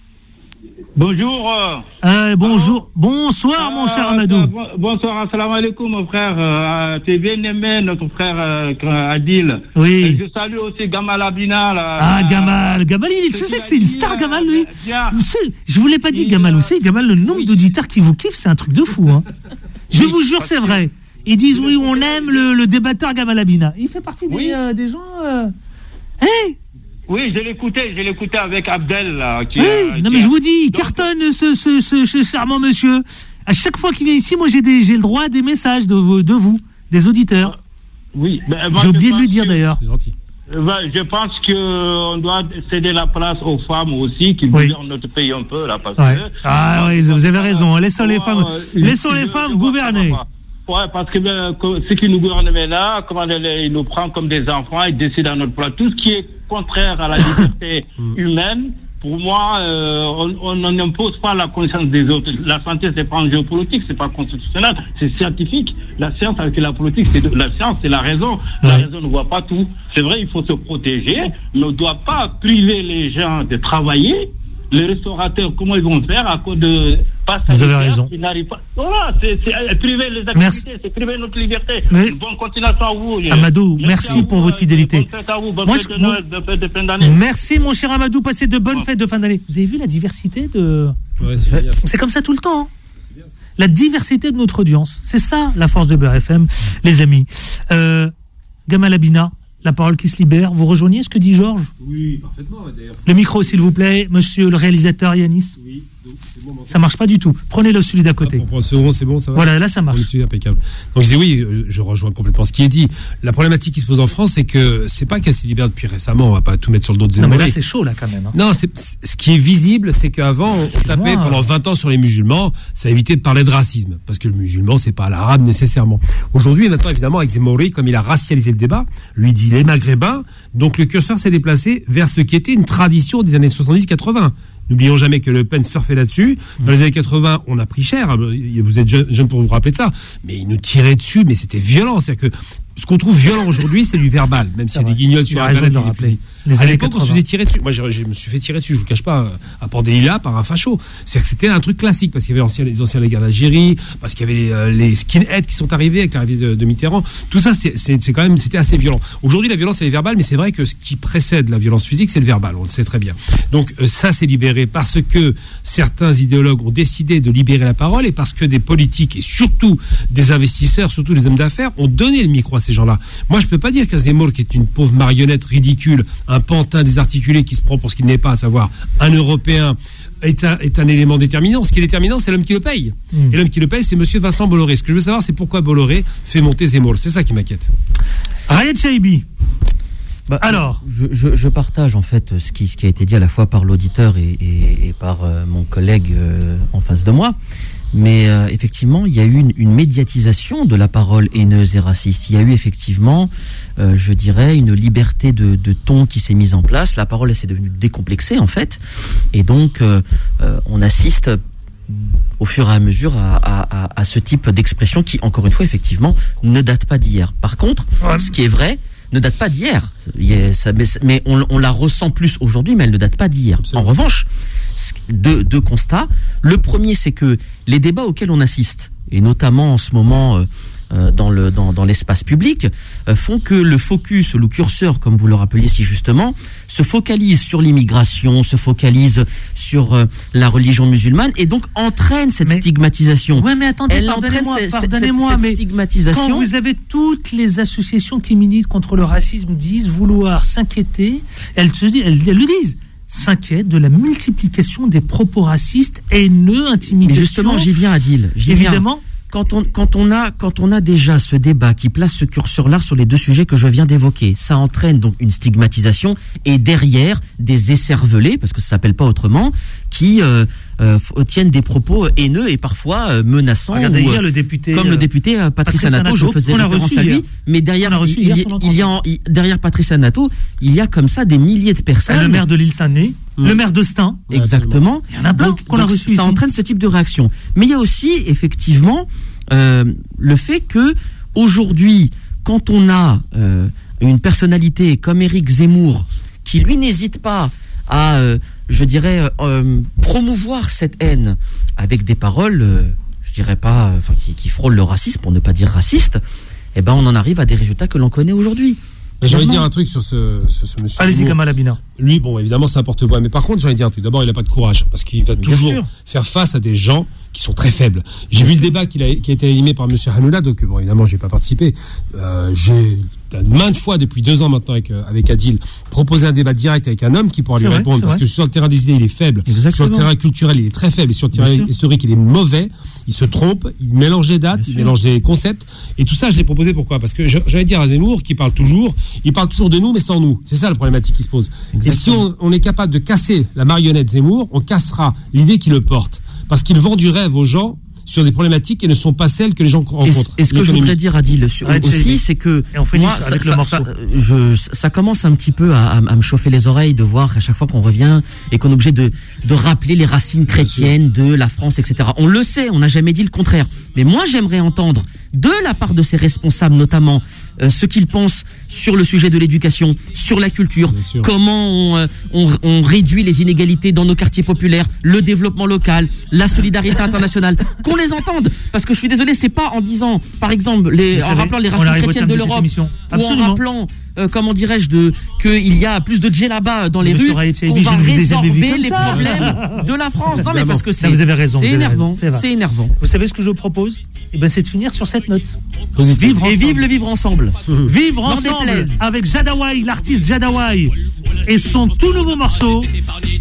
S10: Bonjour.
S2: Euh, bonjour. Bonsoir, mon cher Amadou.
S10: Euh, bonsoir, assalamu alaikum, mon frère. Euh, tu es bien aimé, notre frère euh, Adil.
S2: Oui.
S10: Et je salue aussi Gamal Abina. Là,
S2: ah, Gamal. Gamal, il, tu sais que c'est une star, Gamal, lui.
S10: Bien.
S2: Tu sais, je vous l'ai pas dit, Gamal. Vous savez, Gamal, le nombre oui. d'auditeurs qui vous kiffent, c'est un truc de fou. Hein. Je oui, vous jure, c'est vrai. Ils disent, oui, on aime le, le débatteur Gamal Abina. Il fait partie des, oui. euh, des gens... Euh... Hey
S10: Oui, je l'écoutais, je l'écoutais avec Abdel. Là, qui
S2: oui,
S10: a,
S2: non
S10: qui
S2: mais
S10: a...
S2: je vous dis, il
S10: Donc...
S2: cartonne ce, ce, ce, ce charmant monsieur. À chaque fois qu'il vient ici, moi j'ai, des, j'ai le droit à des messages de, de vous, des auditeurs.
S10: Oui, ben,
S2: j'ai oublié de lui dire que, d'ailleurs.
S10: C'est gentil. Ben, je pense qu'on doit céder la place aux femmes aussi, qui
S2: oui.
S10: gouvernent notre pays un peu là, parce
S2: ouais.
S10: que.
S2: Ah oui, vous avez raison. Laissons les femmes, euh, laissons les femmes gouverner.
S10: Ouais, parce que ben, ceux qui nous gouvernent là, comment ils nous prennent comme des enfants, ils décident à notre place. Tout ce qui est contraire à la liberté humaine, pour moi, euh, on n'impose pas la connaissance des autres. La santé, c'est pas un géopolitique, c'est pas constitutionnel, c'est scientifique. La science avec la politique, c'est de, la science, c'est la raison. La ouais. raison ne voit pas tout. C'est vrai, il faut se protéger, mais on ne doit pas priver les gens de travailler. Les restaurateurs, comment ils vont faire à cause de pas
S2: Vous avez raison.
S10: Ils n'arrivent pas. Voilà, c'est, c'est priver les activités, merci. C'est priver notre liberté.
S2: Mais...
S10: Bonne continuation à vous.
S2: Amadou, merci, merci à pour vous, votre fidélité.
S10: Bonne fête à vous, bonne
S2: Moi,
S10: fête
S2: je...
S10: de Noël, bonne fête de fin d'année.
S2: Merci, mon cher Amadou, passez de bonnes ouais. fêtes de fin d'année. Vous avez vu la diversité de.
S6: Ouais, c'est,
S2: c'est comme ça tout le temps. Hein. C'est bien, c'est... La diversité de notre audience. C'est ça, la force de Beurre F M, les amis. Euh, Gamal Abina. La parole qui se libère. Vous rejoignez ce que dit Georges?
S6: Oui, parfaitement. D'ailleurs.
S2: Le micro, s'il vous plaît. Monsieur le réalisateur Yanis.
S6: Oui.
S2: Ça marche pas du tout. Prenez le celui d'à côté.
S6: Ah, pour le second, c'est bon, ça va.
S2: Voilà, là ça marche.
S6: C'est impeccable. Donc je dis oui, je rejoins complètement ce qui est dit. La problématique qui se pose en France, c'est que c'est pas qu'elle s'est libérée depuis récemment. On va pas tout mettre sur le dos de Zemmour.
S2: Non mais là c'est chaud là quand même. Hein.
S6: Non, c'est, ce qui est visible, c'est qu'avant on tapait pendant vingt ans sur les musulmans. Ça évitait de parler de racisme, parce que le musulman c'est pas l'arabe nécessairement. Aujourd'hui, maintenant évidemment avec Zemmour, comme il a racialisé le débat, lui dit les Maghrébins. Donc le curseur s'est déplacé vers ce qui était une tradition des années soixante-dix quatre-vingts. N'oublions jamais que Le Pen surfait là-dessus. Dans les années quatre-vingts, on a pris cher. Vous êtes jeune, jeune pour vous rappeler de ça. Mais il nous tirait dessus, mais c'était violent. C'est-à-dire que ce qu'on trouve violent aujourd'hui, c'est du verbal. Même s'il y a des guignols sur Internet, des fusils. À l'époque, on se faisait tirer dessus. Moi, je, je me suis fait tirer dessus, je vous cache pas, à Port-des-Lilas par un facho. C'est-à-dire que c'était un truc classique, parce qu'il y avait ancien, les anciens de la guerre d'Algérie, parce qu'il y avait les, euh, les skinheads qui sont arrivés avec l'arrivée de, de Mitterrand. Tout ça, c'est, c'est, c'est quand même, c'était assez violent. Aujourd'hui, la violence, elle est verbale, mais c'est vrai que ce qui précède la violence physique, c'est le verbal. On le sait très bien. Donc, euh, ça, c'est libéré parce que certains idéologues ont décidé de libérer la parole et parce que des politiques et surtout des investisseurs, surtout les hommes d'affaires, ont donné le micro à ces gens-là. Moi, je peux pas dire qu'un Zemmour, qui est une pauvre marionnette ridicule, un pantin désarticulé qui se prend pour ce qu'il n'est pas, à savoir un Européen, est un, est un élément déterminant. Ce qui est déterminant, c'est l'homme qui le paye. Mmh. Et l'homme qui le paye, c'est monsieur Vincent Bolloré. Ce que je veux savoir, c'est pourquoi Bolloré fait monter Zemmour. C'est ça qui m'inquiète.
S2: Rayed Chaibi.
S3: Bah,
S2: Alors
S3: je, je, je partage en fait ce qui, ce qui a été dit à la fois par l'auditeur et, et, et par euh, mon collègue euh, en face de moi. Mais euh, effectivement, il y a eu une, une médiatisation de la parole haineuse et raciste. Il y a eu effectivement, euh, je dirais, une liberté de, de ton qui s'est mise en place. La parole, elle s'est devenue décomplexée, en fait. Et donc, euh, euh, on assiste au fur et à mesure à, à, à, à ce type d'expression qui, encore une fois, effectivement, ne date pas d'hier. Par contre, ouais. ce qui est vrai ne date pas d'hier. Mais on, on la ressent plus aujourd'hui, mais elle ne date pas d'hier. Absolument. En revanche, deux, deux constats. Le premier, c'est que les débats auxquels on assiste, et notamment en ce moment euh, dans, le, dans, dans l'espace public, euh, font que le focus, le curseur, comme vous le rappeliez si justement, se focalise sur l'immigration, se focalise sur euh, la religion musulmane, et donc entraîne cette mais, stigmatisation.
S2: Ouais, mais attendez, Elle pardonnez-moi, entraîne pardonnez-moi, cette, cette mais stigmatisation. Quand vous avez toutes les associations qui militent contre le racisme disent vouloir s'inquiéter, elles, elles, elles le disent. S'inquiète de la multiplication des propos racistes, haineux, intimidation.
S3: Mais justement, j'y viens, Adil. J'y
S2: Évidemment.
S3: Viens. Quand on, quand, on a, quand on a déjà ce débat qui place ce curseur-là sur les deux sujets que je viens d'évoquer, ça entraîne donc une stigmatisation et derrière des écervelés, parce que ça s'appelle pas autrement, qui euh, euh, tiennent des propos haineux et parfois euh, menaçants.
S2: Regardez
S3: ou,
S2: hier, le député,
S3: comme le député euh, Patrice Anato, je faisais référence à lui. Hier. Mais derrière, il, il, y, il y a, il, derrière Patrice Anato, il y a comme ça des milliers de personnes.
S2: Le maire de l'île Saint-Denis, mmh. le maire de Stein.
S3: Exactement.
S2: Il y en a plein
S3: donc,
S2: qu'on a reçu.
S3: Ça
S2: ici.
S3: entraîne ce type de réaction. Mais il y a aussi, effectivement, euh, le fait que aujourd'hui, quand on a euh, une personnalité comme Éric Zemmour, qui lui n'hésite pas à, euh, je dirais, euh, promouvoir cette haine avec des paroles, euh, je dirais pas, enfin, qui, qui frôlent le racisme, pour ne pas dire raciste, eh ben, on en arrive à des résultats que l'on connaît aujourd'hui.
S6: J'ai envie de dire un truc sur ce, ce, ce monsieur.
S2: Allez-y, Kamal Abina.
S6: Lui, bon, évidemment, c'est un porte-voix. Mais par contre, j'ai envie de dire un truc. D'abord, il n'a pas de courage. Parce qu'il va Bien toujours sûr. faire face à des gens qui sont très faibles. J'ai vu le débat qu'il a, qui a été animé par monsieur Hanouna. Donc, bon, évidemment, je n'ai pas participé. Euh, j'ai maintes fois, depuis deux ans maintenant, avec, avec Adil, proposé un débat direct avec un homme qui pourra c'est lui vrai, répondre. Parce vrai. que sur le terrain des idées, il est faible. Exactement. Sur le terrain culturel, il est très faible. Et sur le terrain historique, il est mauvais. Il se trompe. Il mélange les dates. Bien il sûr. mélange les concepts. Et tout ça, je l'ai proposé pourquoi? Parce que j'allais dire à Zemmour, qui parle toujours, il parle toujours de nous, mais sans nous. C'est ça la problématique qui se pose. Exactement. Et si on, on est capable de casser la marionnette Zemmour, on cassera l'idée qui le porte. Parce qu'il vend du rêve aux gens sur des problématiques qui ne sont pas celles que les gens rencontrent.
S3: Et ce que je voudrais dire, Adil, sur, ouais, aussi, c'est que moi, ça, ça, ça, je, ça commence un petit peu à, à, à me chauffer les oreilles de voir à chaque fois qu'on revient et qu'on est obligé de, de rappeler les racines chrétiennes de la France, et cetera. On le sait, on n'a jamais dit le contraire. Mais moi, j'aimerais entendre de la part de ces responsables, notamment, euh, ce qu'ils pensent sur le sujet de l'éducation, sur la culture, comment on, euh, on, on réduit les inégalités dans nos quartiers populaires, le développement local, la solidarité internationale, qu'on les entende. Parce que je suis désolé, c'est pas en disant, par exemple, les, en savez, rappelant les racines chrétiennes de l'Europe, ou en rappelant, euh, comment dirais-je, de, qu'il y a plus de djellaba dans les rues, qu'on va résorber les problèmes de la France. Non, mais parce que c'est,
S2: vous avez raison,
S3: c'est
S2: vous
S3: énervant.
S2: Raison, c'est,
S3: c'est énervant.
S2: Vous savez ce que je propose? Eh ben, c'est de finir sur cette note.
S3: Vivre et vive le vivre ensemble.
S2: Mmh. Vivre ensemble avec Jadaway, l'artiste Jadaway, et son tout nouveau morceau,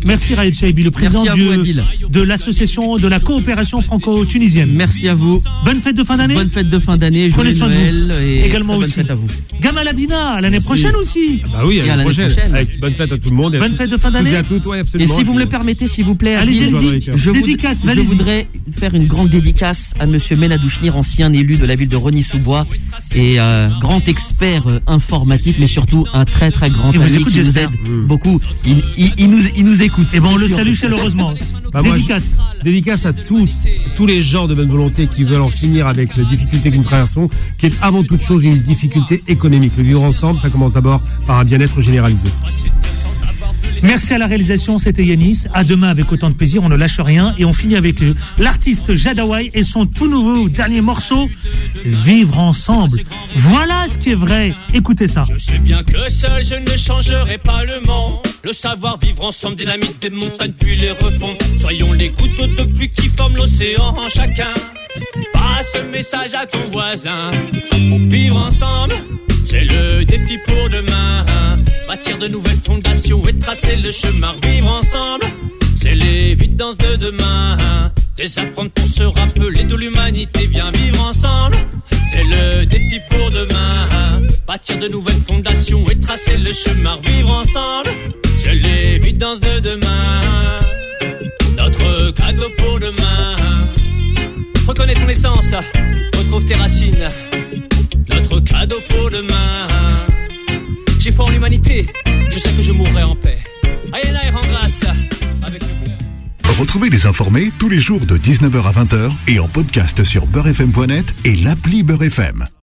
S2: Merci Raïd Chaibi, le président
S3: Merci à
S2: du,
S3: vous, Adil.
S2: de l'association de la coopération franco-tunisienne.
S3: Merci à vous.
S2: Bonne fête de fin d'année.
S3: Bonne fête de fin d'année.
S2: Prenez
S3: Joyeux
S2: soin de vous.
S3: Noël et
S2: Également
S3: très bonne
S2: aussi.
S3: fête à vous.
S2: Gamal Abina, l'année
S6: Merci.
S2: prochaine aussi.
S6: Bah oui,
S3: Et
S6: à
S3: à
S6: l'année
S3: l'année
S6: prochaine.
S3: prochaine.
S6: Avec bonne fête à tout le monde. et à
S2: Bonne
S6: tous-
S2: fête de fin
S6: tous
S2: d'année.
S6: et à toutes, ouais,
S3: Et
S6: absolument.
S3: si vous me le permettez, s'il vous plaît,
S2: Allez,
S3: Adil,
S2: allez-y.
S3: je, vous-
S2: Dédicace,
S3: je
S2: allez-y.
S3: voudrais faire une grande dédicace à Monsieur Menadouchnir, ancien élu de la ville de Rony-sous-Bois et euh, grand expert euh, informatique, mais surtout un très très grand
S2: Il vous
S3: ami
S2: écoute,
S3: qui nous
S2: j'espère.
S3: aide beaucoup. Il, il- il nous, il nous écoute.
S2: Et bon, on
S3: c'est
S2: le
S3: sûr.
S2: salue chaleureusement.
S6: Bah, moi,
S2: Dédicace.
S6: je- dédicace à tous, tous les gens de bonne volonté qui veulent en finir avec les difficultés que nous traversons, qui est avant toute chose une difficulté économique. Le vivre ensemble, ça commence d'abord par un bien-être généralisé.
S2: Merci à la réalisation, c'était Yanis. À demain avec autant de plaisir, on ne lâche rien. Et on finit avec le- l'artiste Jadaway et son tout nouveau dernier morceau, Vivre ensemble. Voilà ce qui est vrai. Écoutez ça.
S5: Je sais bien que seul je ne changerai pas le monde. Le savoir vivre ensemble dynamite des montagnes puis les refond. Soyons les couteaux de pluie qui forment l'océan en chacun. Passe le message à ton voisin. Vivre ensemble, c'est le défi pour demain. Bâtir de nouvelles fondations et tracer le chemin. Vivre ensemble, c'est l'évidence de demain. Désapprendre pour se rappeler de l'humanité. Viens vivre ensemble, c'est le défi pour demain. Bâtir de nouvelles fondations et tracer le chemin. Vivre ensemble, c'est l'évidence de demain. Notre cadeau pour demain. Reconnais ton essence, retrouve tes racines. Notre cadeau pour demain. J'ai foi en l'humanité, je sais que je mourrai en paix. Aïe là et rends grâce avec le cœur.
S1: Retrouvez les informés tous les jours de dix-neuf heures à vingt heures et en podcast sur beurre f m point net et l'appli Beurre F M.